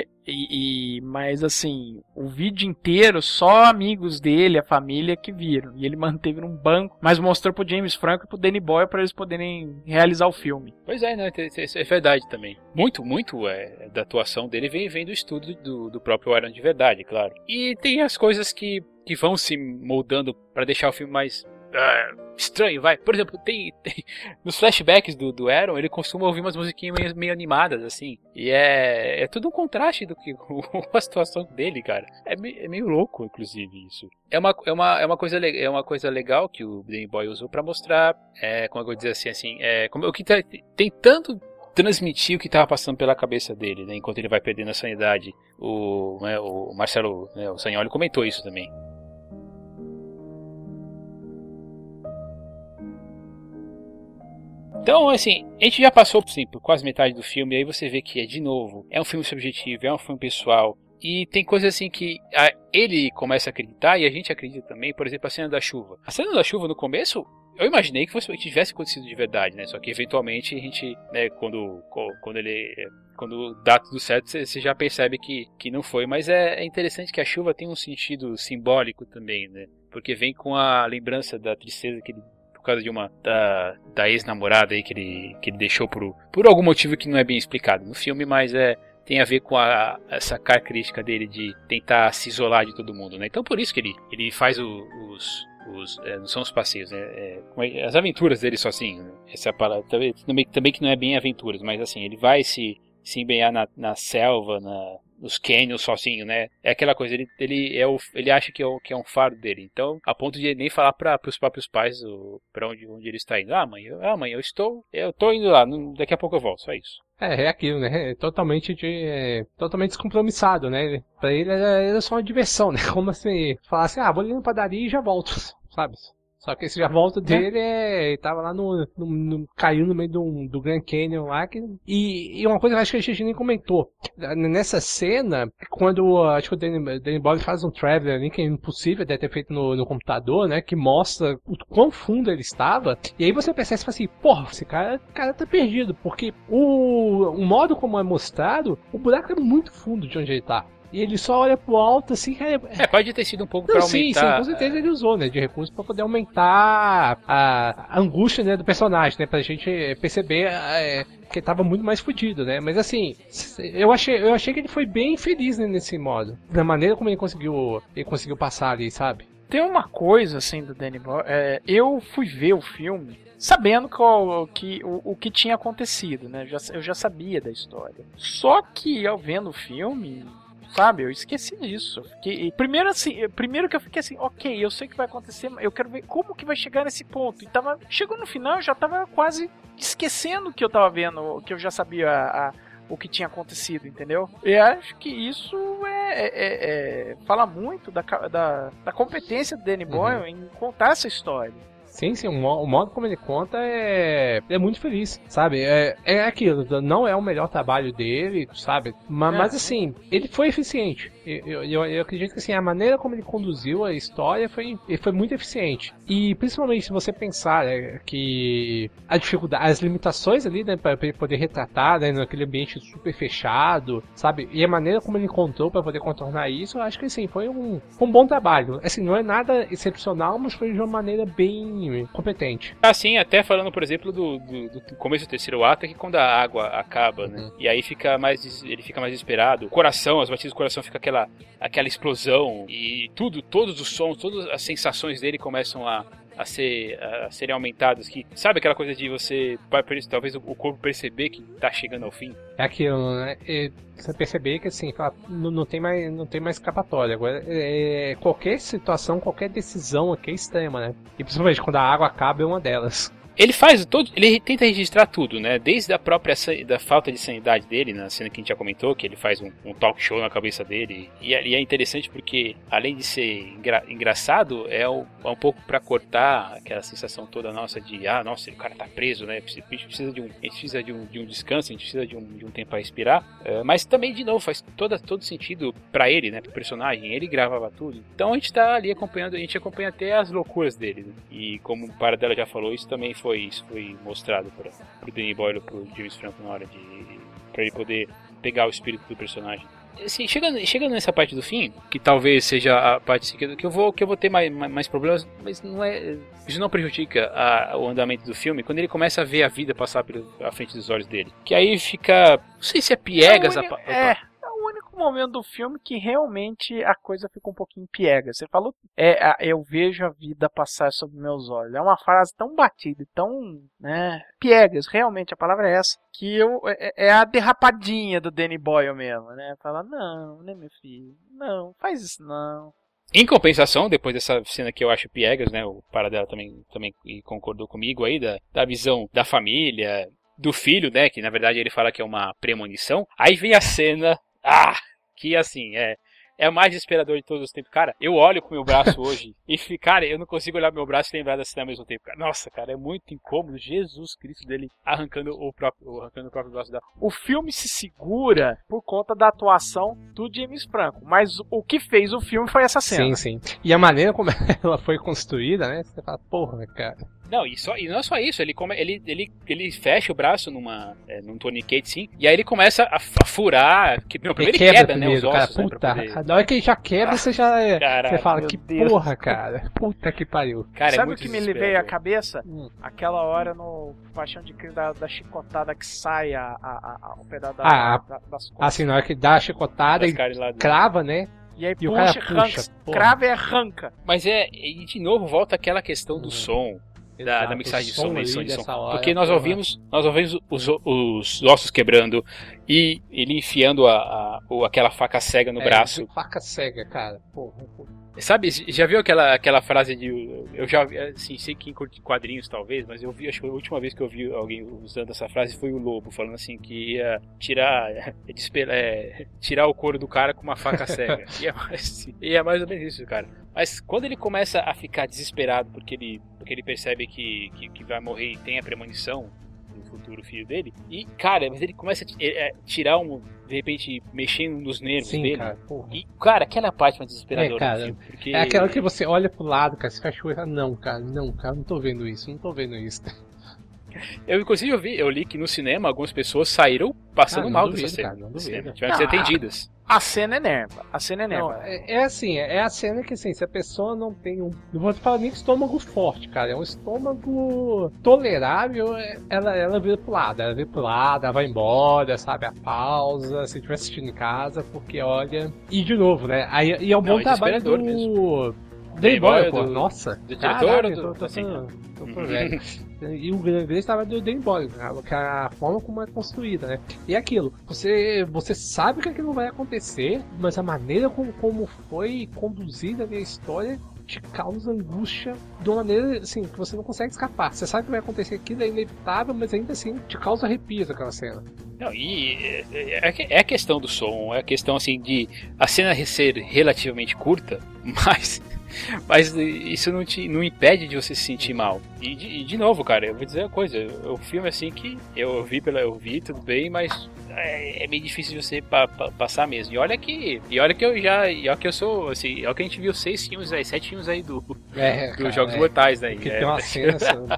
e, e, mas assim, o vídeo inteiro, só amigos dele, a família que viram. E ele manteve num banco, mas mostrou pro James Franco e pro Danny Boyle pra eles poderem realizar o filme. Pois é, né? Isso é verdade também. Muito, muito é, da atuação dele vem, vem do estudo do, do próprio Aaron de verdade, claro. E tem as coisas que, que vão se moldando pra deixar o filme mais... Uh, estranho, vai. Por exemplo, tem, tem nos flashbacks do, do Aaron, ele costuma ouvir umas musiquinhas meio, meio animadas, assim. E é, é tudo um contraste do que com a situação dele, cara. É, me, é meio louco, inclusive, isso. É uma, é uma, é uma, coisa, é uma coisa legal que o Danny Boyle usou pra mostrar, é, como eu vou dizer assim, assim é, como, o que tá, tem tanto transmitir o que estava passando pela cabeça dele, né, enquanto ele vai perdendo a sanidade. O, né, o Marcelo, né, o Sagnoli comentou isso também. Então, assim, a gente já passou assim, por quase metade do filme, e aí você vê que é, de novo, é um filme subjetivo, é um filme pessoal, e tem coisas assim que a, ele começa a acreditar, e a gente acredita também, por exemplo, a cena da chuva. A cena da chuva, no começo, eu imaginei que fosse, tivesse acontecido de verdade, né? Só que, eventualmente, a gente, né, quando, quando ele... Quando dá tudo certo, você já percebe que, que não foi. Mas é, é interessante que a chuva tem um sentido simbólico também, né? Porque vem com a lembrança da tristeza que ele... Por causa de uma... Da, da ex-namorada aí que ele, que ele deixou por, por algum motivo que não é bem explicado no filme, mas é... Tem a ver com a, essa característica dele de tentar se isolar de todo mundo, né? Então por isso que ele, ele faz o, os... Os, é, não são os passeios, né? É, as aventuras dele sozinho, né? Essa é a palavra. Também, também, também que não é bem aventuras, mas assim, ele vai se, se empenhar na, na selva, na, nos canyons sozinho, né? É aquela coisa, ele, ele, é o, ele acha que é, o, que é um faro dele. Então, a ponto de nem falar para os próprios pais o, pra onde, onde ele está indo. Ah, mãe, eu, ah, mãe, eu estou. Eu tô indo lá, daqui a pouco eu volto, só isso. É, é aquilo, né? É totalmente de. É, totalmente descompromissado, né? Pra ele era, era só uma diversão, né? Como assim, falar assim, ah, vou ali na padaria e já volto, sabe? Só que esse já volta dele é. Ele tava lá no. no, no caiu no meio do, do Grand Canyon lá. Que, e, e uma coisa que eu acho que a gente nem comentou. Nessa cena, quando acho que o Danny, Danny Boyle faz um traveler ali, que é impossível deve ter feito no, no computador, né? Que mostra o quão fundo ele estava. E aí você percebe e fala assim, porra, esse cara, cara tá perdido. Porque o, o modo como é mostrado, o buraco é muito fundo de onde ele tá. E ele só olha pro alto assim, cara. É, pode ter sido um pouco não, pra sim, aumentar. Sim, com certeza ele usou, né? De recurso pra poder aumentar a, a angústia, né, do personagem, né? Pra gente perceber é, que ele tava muito mais fudido, né? Mas assim, eu achei, eu achei que ele foi bem feliz, né, nesse modo. Da maneira como ele conseguiu, ele conseguiu passar ali, sabe? Tem uma coisa assim do Danny Boyle. É, eu fui ver o filme sabendo qual, que, o, o que tinha acontecido, né? Eu já, eu já sabia da história. Só que ao vendo o filme. Sabe, eu esqueci disso. Eu fiquei, primeiro assim, primeiro que eu fiquei assim, ok, eu sei o que vai acontecer, mas eu quero ver como que vai chegar nesse ponto. E tava, chegou no final, eu já tava quase esquecendo que eu tava vendo, que eu já sabia a, a, o que tinha acontecido, entendeu? E acho que isso é, é, é, é fala muito da, da, da competência do Danny Boyle uhum. em contar essa história. Sim, sim, o modo como ele conta é, é muito feliz, sabe? É, é aquilo, não é o melhor trabalho dele, sabe? Mas, é, mas assim, ele foi eficiente. Eu, eu, eu acredito que assim, a maneira como ele conduziu a história foi, foi muito eficiente. E principalmente se você pensar é, que a dificuldade, as limitações ali, né, para ele poder retratar, né, naquele ambiente super fechado, sabe? E a maneira como ele encontrou para poder contornar isso, eu acho que assim, foi um, um bom trabalho. Assim, não é nada excepcional, mas foi de uma maneira bem competente. Assim, até falando, por exemplo, do, do, do começo do terceiro ato, é que quando a água acaba, né? Uhum. E aí fica mais, ele fica mais desesperado. O coração, as batidas do coração fica aquela, aquela explosão e tudo, todos os sons, todas as sensações dele começam a, a, ser, a serem aumentadas. Que, sabe aquela coisa de você, talvez o corpo perceber que tá chegando ao fim? É aquilo, né? E você perceber que assim, não, não, tem mais, não tem mais escapatória. Agora, é, qualquer situação, qualquer decisão aqui é extrema, né? E principalmente quando a água acaba é uma delas. Ele faz todo, ele tenta registrar tudo, né? Desde a própria da falta de sanidade dele, na cena que a gente já comentou, que ele faz um, um talk show na cabeça dele. E, e é interessante porque, além de ser engra, engraçado, é um, é um pouco pra cortar aquela sensação toda nossa de, ah, nossa, o cara tá preso, né? A gente precisa de um, a gente precisa de um, de um descanso, a gente precisa de um, de um tempo pra respirar. Uh, mas também, de novo, faz toda, todo sentido pra ele, né? Pro personagem. Ele gravava tudo. Então a gente tá ali acompanhando, a gente acompanha até as loucuras dele, né? E como o Paradela já falou, isso também foi isso foi mostrado para o Danny Boyle e pro James Franco na hora de para ele poder pegar o espírito do personagem. Assim, chegando, chegando nessa parte do fim, que talvez seja a parte que eu vou que eu vou ter mais, mais, mais problemas, mas não é, isso não prejudica a, o andamento do filme quando ele começa a ver a vida passar pela frente dos olhos dele. Que aí fica, não sei se é piegas, é, a, é. O único momento do filme que realmente a coisa fica um pouquinho piega. Você falou, é, eu vejo a vida passar sob meus olhos. É uma frase tão batida, tão, né, piegas, realmente a palavra é essa, que eu, é, é a derrapadinha do Danny Boyle mesmo, né? Fala, não, né, meu filho, não, faz isso não. Em compensação, depois dessa cena que eu acho piegas, né, o Paradela também, também concordou comigo aí, da, da visão da família, do filho, né, que na verdade ele fala que é uma premonição. Aí vem a cena... Ah, que assim, é, é o mais desesperador de todos os tempos. Cara, eu olho pro meu braço hoje e, cara, eu não consigo olhar pro meu braço e lembrar da cena ao mesmo tempo. Cara. Nossa, cara, é muito incômodo. Jesus Cristo dele arrancando o próprio, arrancando o próprio braço dela. O filme se segura por conta da atuação do James Franco, mas o que fez o filme foi essa cena. Sim, sim. E a maneira como ela foi construída, né? Você fala, porra, cara. Não, e, só, e não é só isso, ele, come, ele, ele, ele fecha o braço numa, é, num tourniquet, sim, e aí ele começa a, a furar, que, não, primeiro ele quebra, quebra primeiro, né, os ossos, cara, puta, né, poder... na hora que ele já quebra, ah, você já caralho, você fala, que Deus. Porra, cara, puta que pariu. Cara, sabe é o que me levei à cabeça? Hum. Aquela hora no Paixão de Cristo da, da chicotada que sai a, a, a, o pedaço da, ah, da, das costas. Assim, na hora que dá a chicotada e crava, né? E aí e puxa, o cara arranca, puxa, crava e arranca. Mas é, e de novo volta aquela questão do hum. som. Da, da mixagem de som, edição de som. Hora, porque nós porra. ouvimos, nós ouvimos os, os ossos quebrando e ele enfiando a, a, aquela faca cega no é, braço. Faca cega, cara. Porra, porra. Sabe, já viu aquela, aquela frase de. Eu já assim, sei que em quadrinhos talvez, mas eu vi, acho que a última vez que eu vi alguém usando essa frase foi o Lobo, falando assim que ia tirar, é, é, tirar o couro do cara com uma faca cega. E é, mais, e é mais ou menos isso, cara. Mas quando ele começa a ficar desesperado porque ele, porque ele percebe que, que, que vai morrer e tem a premonição do futuro filho dele, e cara, mas ele começa a tirar um, de repente, mexendo nos nervos Sim, dele. Cara, e, cara, aquela parte mais desesperadora é, cara, do filme. Porque... É aquela que você olha pro lado, cara, você fecha o olho, não, cara, não, cara, não tô vendo isso, não tô vendo isso. Eu, inclusive, eu, vi, eu li que no cinema algumas pessoas saíram passando ah, mal duvido, dessa cena. Cara, não duvido. Tiveram que ser atendidas. A cena é nerva. A cena é nerva. Não, é, é assim, é a cena que assim, se a pessoa não tem um. Não vou falar nem de estômago forte, cara. É um estômago tolerável, ela, ela vira pro lado. Ela vira pro lado, ela vai embora, sabe? A pausa, se estiver assistindo em casa, porque olha. E de novo, né? Aí, e é um bom não, trabalho do. Mesmo. Danny Boyle, pô. Nossa. Do diretor do, tô, tô, assim, tô, tô, tô velho. E o grande estava do Danny Boyle, que a forma como é construída, né? E é aquilo, você, você sabe que aquilo vai acontecer, mas a maneira como, como foi conduzida a história te causa angústia de uma maneira assim, que você não consegue escapar. Você sabe que vai acontecer aquilo, é inevitável, mas ainda assim te causa arrepios aquela cena. Não, e é, é a questão do som, é a questão assim de a cena ser relativamente curta, mas, mas isso não te não impede de você se sentir mal. E de, e de novo, cara, eu vou dizer uma coisa, o filme assim que eu vi pela eu vi tudo bem, mas é, é meio difícil de você pa, pa, passar mesmo. E olha que e olha que eu já e olha que eu sou assim, olha que a gente viu seis filmes aí, sete filmes aí do é, dos cara, Jogos é, Mortais, né? Que é, tem uma cena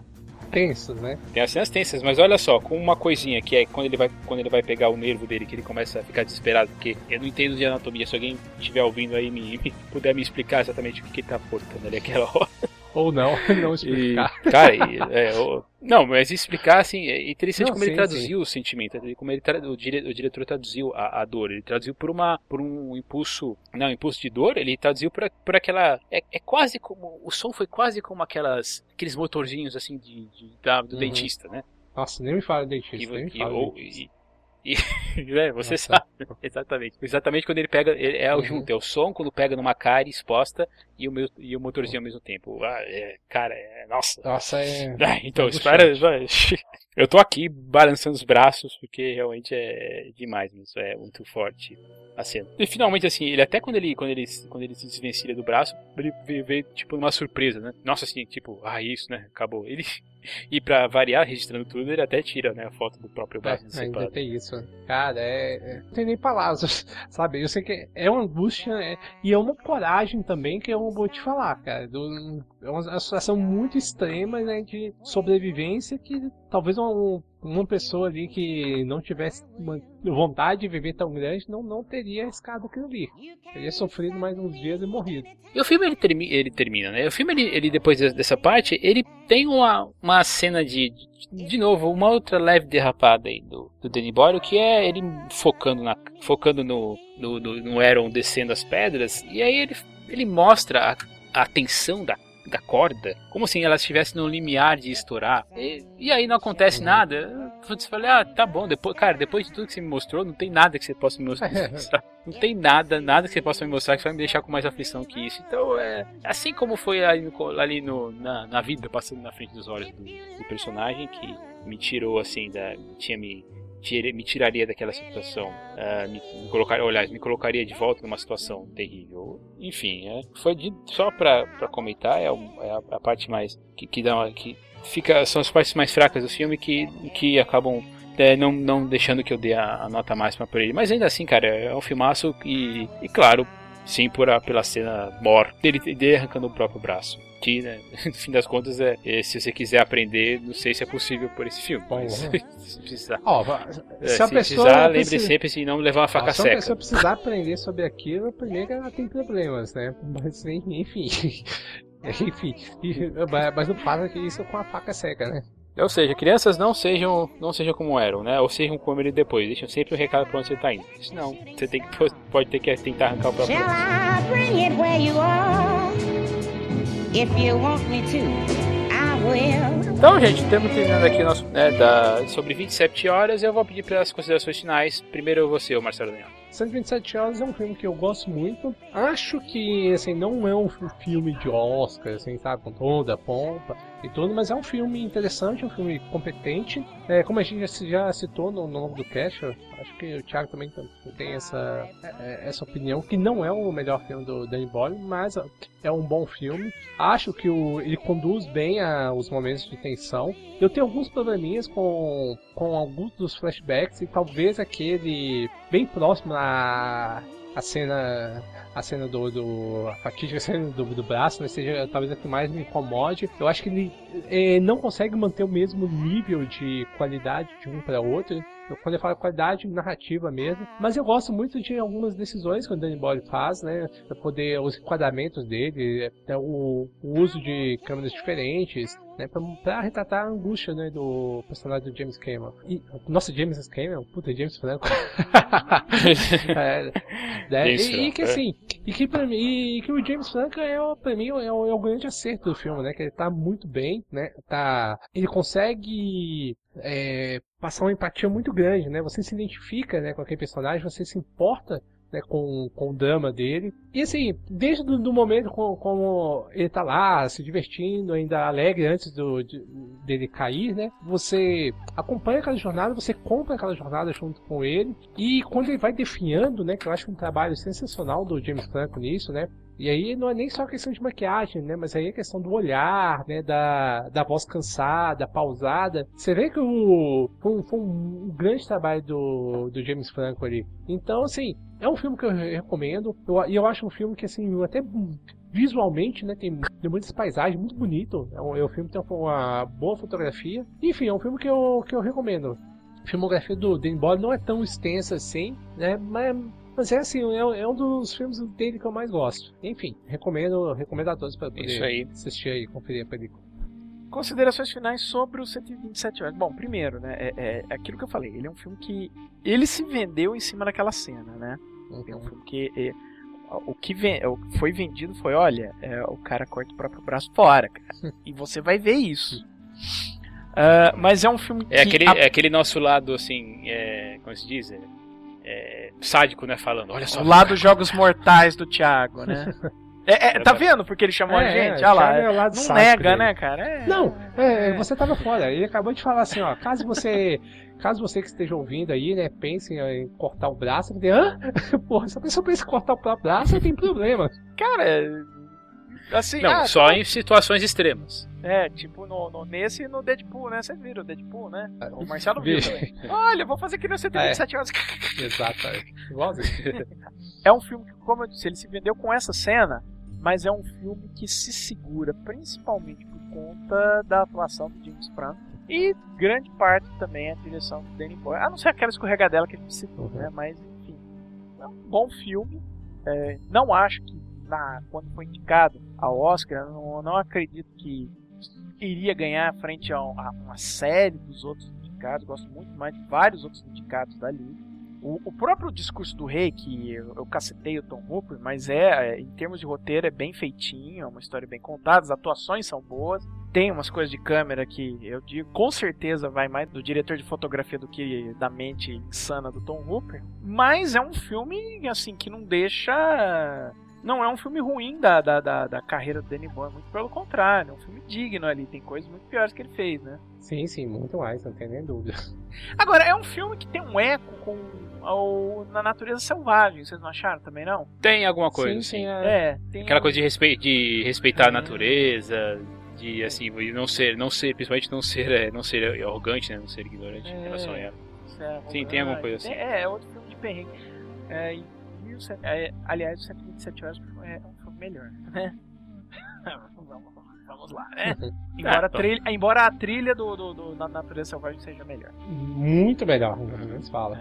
tensas, né? Tem as cenas tensas, mas olha só, com uma coisinha que é quando ele vai, quando ele vai pegar o nervo dele, que ele começa a ficar desesperado, porque eu não entendo de anatomia, se alguém estiver ouvindo aí me, me puder me explicar exatamente o que, que ele tá cortando ali aquela hora. Ou não, não explicar. E, cara, e, é, o, não, mas explicar assim, é interessante não, como sim, ele traduziu sim. o sentimento, como ele o, dire, o diretor traduziu a, a dor, ele traduziu por uma por um impulso, não, impulso de dor, ele traduziu por, por aquela, é, é quase como, o som foi quase como aquelas, aqueles motorzinhos assim de, de da, do uhum. dentista, né? Nossa, nem me fala de dentista, e, nem me e, fala ou, dentista. E, E, é, você Nossa. sabe, exatamente. Exatamente quando ele pega, é o uhum. junto, é o som quando pega numa cara exposta e o, meu, e o motorzinho ao mesmo tempo. Ah, é, cara, é, nossa. Nossa, é. Ah, então, espera. Eu tô aqui balançando os braços porque realmente é demais, isso é muito forte a cena. E finalmente, assim, ele até quando ele, quando ele, quando ele se desvencilha do braço, ele veio, veio tipo uma surpresa, né? Nossa, assim, tipo, ah, isso, né? Acabou. Ele. E pra variar, registrando tudo, ele até tira, né, a foto do próprio braço. É, ainda tem isso. Cara, é, é... não tem nem palavras, sabe? Eu sei que é uma angústia é... e é uma coragem também que eu vou te falar, cara. Do... É uma situação muito extrema, né, de sobrevivência que talvez uma, uma pessoa ali que não tivesse uma vontade de viver tão grande não, não teria arriscado aquilo ali. Teria sofrido mais uns dias e morrido. E o filme ele, termi, ele termina, né? O filme ele, ele depois dessa parte, ele tem uma, uma cena de, de, de novo, uma outra leve derrapada aí do, do Danny Boyle, que é ele focando, na, focando no, no, no, no Aaron descendo as pedras, e aí ele, ele mostra a, a tensão da da corda, como se ela estivesse no limiar de estourar, e, e aí não acontece uhum. nada. Você fala, ah, tá bom, depois, cara, depois de tudo que você me mostrou, não tem nada que você possa me mostrar. Não tem nada, nada que você possa me mostrar que vai me deixar com mais aflição que isso. Então, é assim como foi ali, no, ali no, na, na vida, passando na frente dos olhos do, do personagem, que me tirou, assim, da, tinha me tira, me tiraria daquela situação, uh, me, me colocaria, aliás, me colocaria de volta numa situação terrível. Enfim, é, foi de, só pra, pra comentar, é, um, é a, a parte mais que, que dá uma, que fica, são as partes mais fracas do filme que, que acabam é, não, não deixando que eu dê a, a nota máxima pra ele. Mas ainda assim, cara, é um filmaço e, e claro, sim, por a, pela cena mor dele, dele arrancando o próprio braço. Que, né, no fim das contas, é, é, se você quiser aprender, não sei se é possível por esse filme. Bom, mas né? se precisar, oh, é, se, a se pessoa precisar lembre precisa... sempre de não levar uma faca oh, se seca. Se a pessoa precisar aprender sobre aquilo, primeiro ela tem problemas, né? Mas, enfim. enfim. Mas não passa que isso com a faca seca, né? Ou seja, crianças não sejam, não sejam como eram, né? Ou sejam como ele depois. Deixam sempre o recado pra onde você tá indo. Senão, você tem que, pode ter que tentar arrancar o próprio braço. Então, gente, estamos terminando aqui o nosso, né, da, sobre vinte e sete horas. Eu vou pedir para as considerações finais. Primeiro você, o Marcelo Daniel. cento e vinte e sete horas é um filme que eu gosto muito. Acho que, assim, não é um filme de Oscar, assim, sabe, com toda a pompa e tudo, mas é um filme interessante, um filme competente. É, como a gente já, já citou no, no longo do cast, acho que o Thiago também tem essa, essa opinião, que não é o melhor filme do Danny Boyle, mas é um bom filme. Acho que o, ele conduz bem a, os momentos de tensão. Eu tenho alguns probleminhas com, com alguns dos flashbacks, e talvez aquele bem próximo a, a cena a cena do, do a fatídica cena do, do braço, né, seja talvez a que mais me incomode. Eu acho que ele é, não consegue manter o mesmo nível de qualidade de um para outro. Quando eu falo qualidade narrativa mesmo, mas eu gosto muito de algumas decisões que o Danny Boyle faz, né, para poder os enquadramentos dele, o, o uso de câmeras diferentes, né, para retratar a angústia, né, do personagem do James Cameron. E, nossa, James Cameron, puta, James Franco. é, né, e, e que assim, e que para mim, e que o James Franco é para mim é o, é o grande acerto do filme, né, que ele tá muito bem, né, tá, ele consegue é, passar uma empatia muito grande, né? Você se identifica, né, com aquele personagem, você se importa, né, com, com o drama dele. E assim, desde o do momento como, como ele tá lá, se divertindo, ainda alegre antes do, de, dele cair, né? Você acompanha aquela jornada, você compra aquela jornada junto com ele. E quando ele vai definhando, né, que eu acho um trabalho sensacional do James Franco nisso, né? E aí não é nem só questão de maquiagem, né? Mas aí é questão do olhar, né? Da, da voz cansada, pausada. Você vê que o, foi, um, foi um grande trabalho do, do James Franco ali. Então, assim, é um filme que eu recomendo. E eu, eu acho um filme que, assim, até visualmente, né? Tem, tem muitas paisagens, muito bonito. É um, é um filme que tem uma boa fotografia. Enfim, é um filme que eu, que eu recomendo. A filmografia do Danny Boyle não é tão extensa assim, né? Mas... Mas é assim, é, é um dos filmes dele que eu mais gosto. Enfim, recomendo, recomendo a todos para poder aí. assistir aí, conferir a película. Considerações finais sobre o cento e vinte e sete horas. Bom, primeiro, né, é, é aquilo que eu falei. Ele é um filme que ele se vendeu em cima daquela cena, né? Uhum. É um filme que é, o que vem, o que foi vendido foi, olha, é, o cara corta o próprio braço fora, cara. E você vai ver isso. Uh, mas é um filme que... É aquele, a... é aquele nosso lado, assim, é, como se diz? É... É, sádico, né, falando, olha só. O lado dos Jogos Mortais do Thiago, né? É, é, tá vendo porque ele chamou é, a gente? É, olha lá, é o lado não nega, dele. né, cara? É, não, é, é. Você tava fora. Ele acabou de falar assim, ó, caso você, caso você que esteja ouvindo aí, né, pense em cortar o braço, você hã? Porra, se a pessoa pensa em cortar o próprio braço, tem problema. Cara, assim... Não, ah, só tá... em situações extremas. É, tipo no, no, nesse e no Deadpool, né? Vocês viram o Deadpool, né? O Marcelo viu também. Olha, vou fazer aqui no cento e vinte e sete horas. Exato, é. Igualzinho. É um filme que, como eu disse, ele se vendeu com essa cena, mas é um filme que se segura principalmente por conta da atuação do James Franco e grande parte também a direção do Danny Boyle. A não ser aquela escorregadela que a gente citou, uhum. né? Mas, enfim, é um bom filme. É, não acho que, na, quando foi indicado ao Oscar, não, não acredito que iria ganhar frente a, a uma série dos outros indicados. Gosto muito mais de vários outros indicados dali. O, o próprio Discurso do Rei, que eu, eu cacetei o Tom Hooper, mas é, em termos de roteiro, é bem feitinho, é uma história bem contada, as atuações são boas. Tem umas coisas de câmera que eu digo, com certeza vai mais do diretor de fotografia do que da mente insana do Tom Hooper. Mas é um filme, assim, que não deixa... Não é um filme ruim da, da, da, da carreira do Danny Boyle, muito pelo contrário. É um filme digno ali. Tem coisas muito piores que ele fez, né? Sim, sim, muito mais, não tem nem dúvida. Agora, é um filme que tem um eco com o, na natureza selvagem, vocês não acharam também, não? Tem alguma coisa, sim, assim. sim, é. É, tem Aquela um- coisa de, respe... de respeitar É. a natureza, de assim, e não ser, não ser, principalmente não ser, é, não ser arrogante, né? Não ser ignorante em É. relação a ela. Isso é Sim, tem alguma coisa Tem- assim. É, é outro filme de perrengue. É, e, e o cem- é, aliás, o cento e vinte e sete horas é um filme melhor, né? vamos, vamos lá, né? Embora, a então. trilha, embora a trilha do, do, do- da natureza selvagem seja melhor. Muito melhor, não se fala.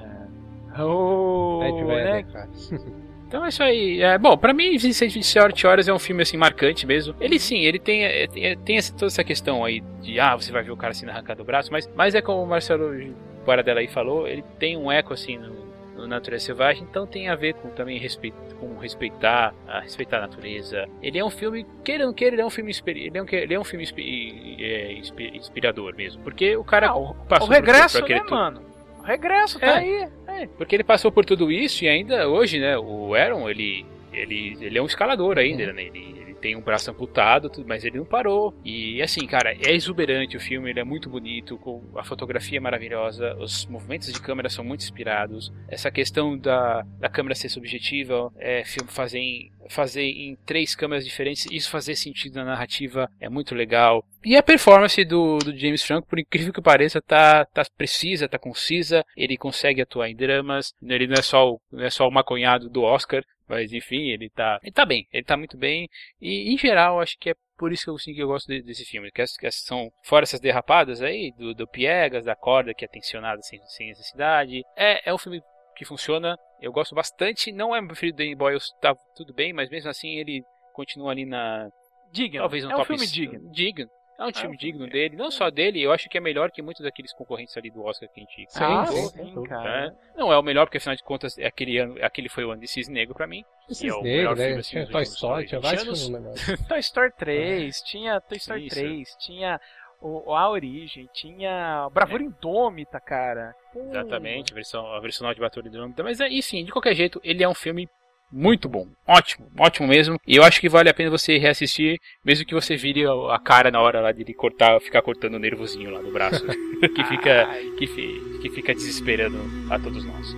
Oh, É de né? verdade, cara. Então é isso aí. É, bom, pra mim, cento e vinte horas é um filme assim marcante mesmo. Ele sim, ele tem, é, tem, tem essa- toda essa questão aí de ah, você vai ver o cara assim arrancando o braço, mas, mas é como o Marcelo Paradela aí falou, ele tem um eco assim no, no Natureza Selvagem, então tem a ver com também respeito, com respeitar, a respeitar a natureza. Ele é um filme, queira ou não queira, ele é um filme inspira- ele é um, ele é um filme inspi- é, inspi- inspirador mesmo, porque o cara Ah, o- passou O regresso, por, por aquele né, tu- mano? O regresso, tá É. aí. É, porque ele passou por tudo isso e ainda hoje, né, o Aaron, ele, ele, ele é um escalador ainda, né, ele, ele tem um braço amputado, tudo, mas ele não parou. E assim, cara, é exuberante o filme, ele é muito bonito, com a fotografia é maravilhosa, os movimentos de câmera são muito inspirados. Essa questão da, da câmera ser subjetiva, é, filme fazer em, fazer em três câmeras diferentes, isso fazer sentido na narrativa é muito legal. E a performance do, do James Franco, por incrível que pareça, tá, tá precisa, tá concisa, ele consegue atuar em dramas, ele não é só o, não é só o maconhado do Oscar, mas enfim, ele tá, ele tá bem, ele tá muito bem, e em geral acho que é por isso que eu, assim, que eu gosto de, desse filme, que essas, que essas são, fora essas derrapadas aí, do, do piegas, da corda que é tensionada sem, sem necessidade, é, é um filme que funciona, eu gosto bastante, não é meu preferido do Danny Boyle, tá tudo bem, mas mesmo assim ele continua ali na... Digno. Talvez no é um top filme c- digno. digno. É um um filme filme digno dele, não só dele, eu acho que é melhor que muitos daqueles concorrentes ali do Oscar que a gente Ah, comentou, sim, sim, sim, cara. né? Não é o melhor, porque afinal de contas é aquele, ano, aquele foi o ano de Cisne Negro pra mim. Esses é o melhor negros, né? filme, assim, Tinha dos Toy últimos Story, tinha vários vinte filmes anos. legais. Toy Story três, tinha Toy Story Isso. três, tinha o, A Origem, tinha Bravura Indômita, cara. Pô. Exatamente, a versão, a versão nova de Batalha do Nome. Mas, é, enfim, de qualquer jeito, ele é um filme muito bom. Ótimo, ótimo mesmo. E eu acho que vale a pena você reassistir, mesmo que você vire a a cara na hora lá de ele cortar, ficar cortando o nervozinho lá do braço. que, fica, que, fi- que fica desesperando a todos nós.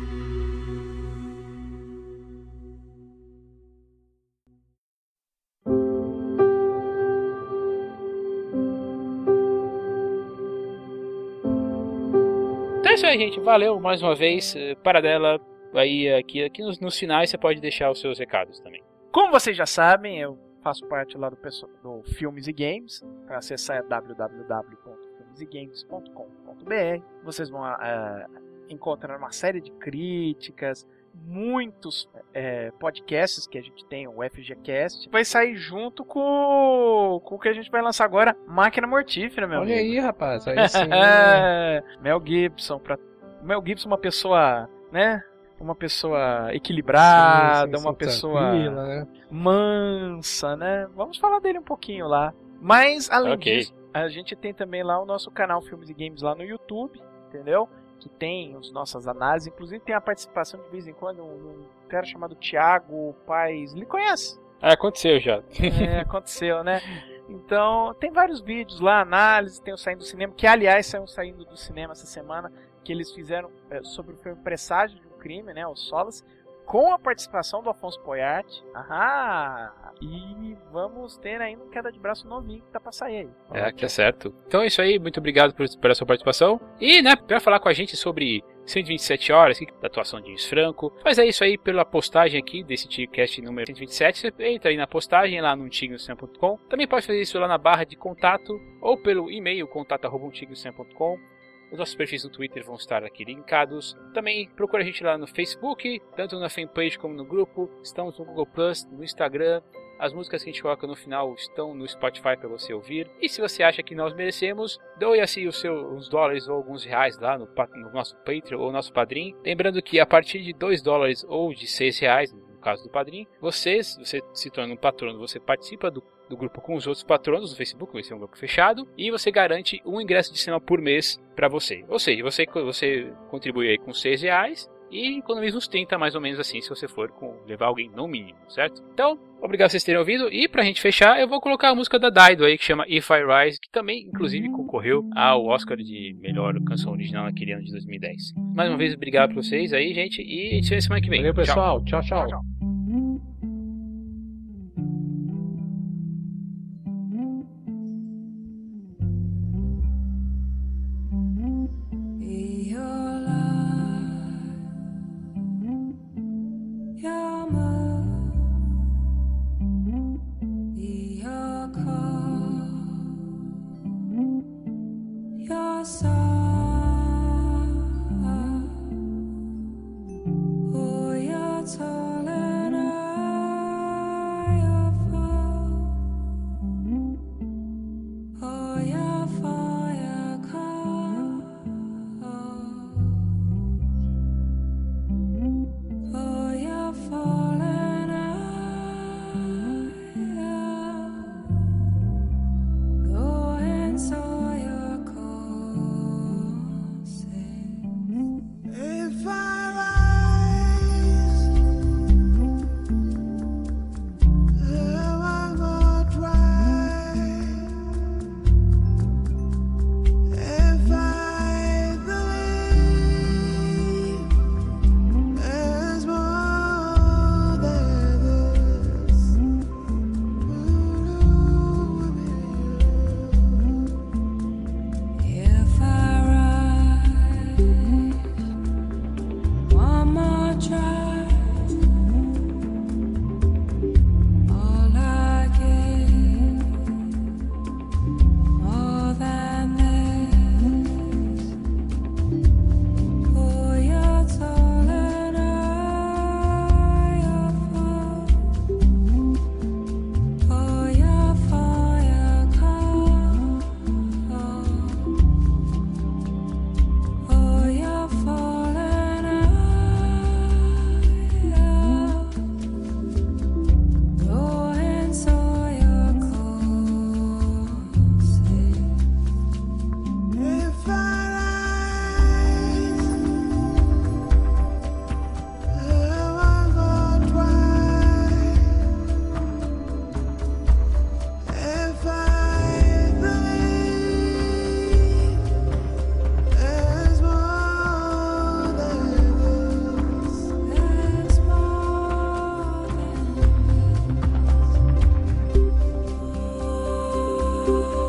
Então é isso aí, gente. Valeu mais uma vez. eh, Paradela. Aí aqui, aqui nos, nos finais você pode deixar os seus recados também. Como vocês já sabem, eu faço parte lá do, pessoal, do Filmes e Games. Para acessar é w w w ponto filmes e games ponto com ponto b r. Vocês vão é, encontrar uma série de críticas, muitos é, podcasts que a gente tem, o F G Cast. Vai sair junto com, com o que a gente vai lançar agora, Máquina Mortífera, meu Olha amigo. aí, rapaz, aí sim. É, Mel Gibson, pra... Mel Gibson é uma pessoa, né? Uma pessoa equilibrada, Sim, sim, uma sim, pessoa tranquila, né? mansa, né? Vamos falar dele um pouquinho lá. Mas, além Ok. disso, a gente tem também lá o nosso canal Filmes e Games lá no YouTube, entendeu? Que tem as nossas análises, inclusive tem a participação de vez em quando um, um cara chamado Thiago Paes. Ele conhece? Ah, aconteceu já. É, aconteceu, né? Então, tem vários vídeos lá, análise, tem o Saindo do Cinema, que aliás saiu Saindo do Cinema essa semana, que eles fizeram é, sobre o filme Presságio de um Crime, né, o Solace, com a participação do Afonso Poiati. Aham! E vamos ter ainda um Queda de Braço novinho que tá pra sair aí. É, que é certo. Então é isso aí, muito obrigado por, pela sua participação. E, né, para falar com a gente sobre cento e vinte e sete horas, da atuação de James Franco, mas é isso aí pela postagem aqui desse TICast número cento e vinte e sete. Você entra aí na postagem lá no antigo cinema ponto com. Também pode fazer isso lá na barra de contato ou pelo e-mail contato arroba antigo cinema ponto com. Os nossos perfis no Twitter vão estar aqui linkados. Também procura a gente lá no Facebook, tanto na fanpage como no grupo. Estamos no Google Plus, no Instagram. As músicas que a gente coloca no final estão no Spotify para você ouvir. E se você acha que nós merecemos, doe assim os seus dólares ou alguns reais lá no, no nosso Patreon ou nosso Padrim. Lembrando que a partir de dois dólares ou de seis reais, no caso do Padrim, você, você se torna um patrono, você participa do, do grupo com os outros patronos do Facebook, vai ser um grupo fechado, e você garante um ingresso de cinema por mês para você. Ou seja, você, você contribui aí com seis reais, e economiza uns trinta mais ou menos assim, se você for com, levar alguém no mínimo, certo? Então, obrigado por vocês terem ouvido, e pra gente fechar, eu vou colocar a música da Dido aí, que chama If I Rise, que também, inclusive, concorreu ao Oscar de melhor canção original naquele ano de dois mil e dez. Mais uma vez, obrigado pra vocês aí, gente, e a gente se vê semana que vem. Valeu, pessoal. Tchau, tchau. Tchau, tchau. you.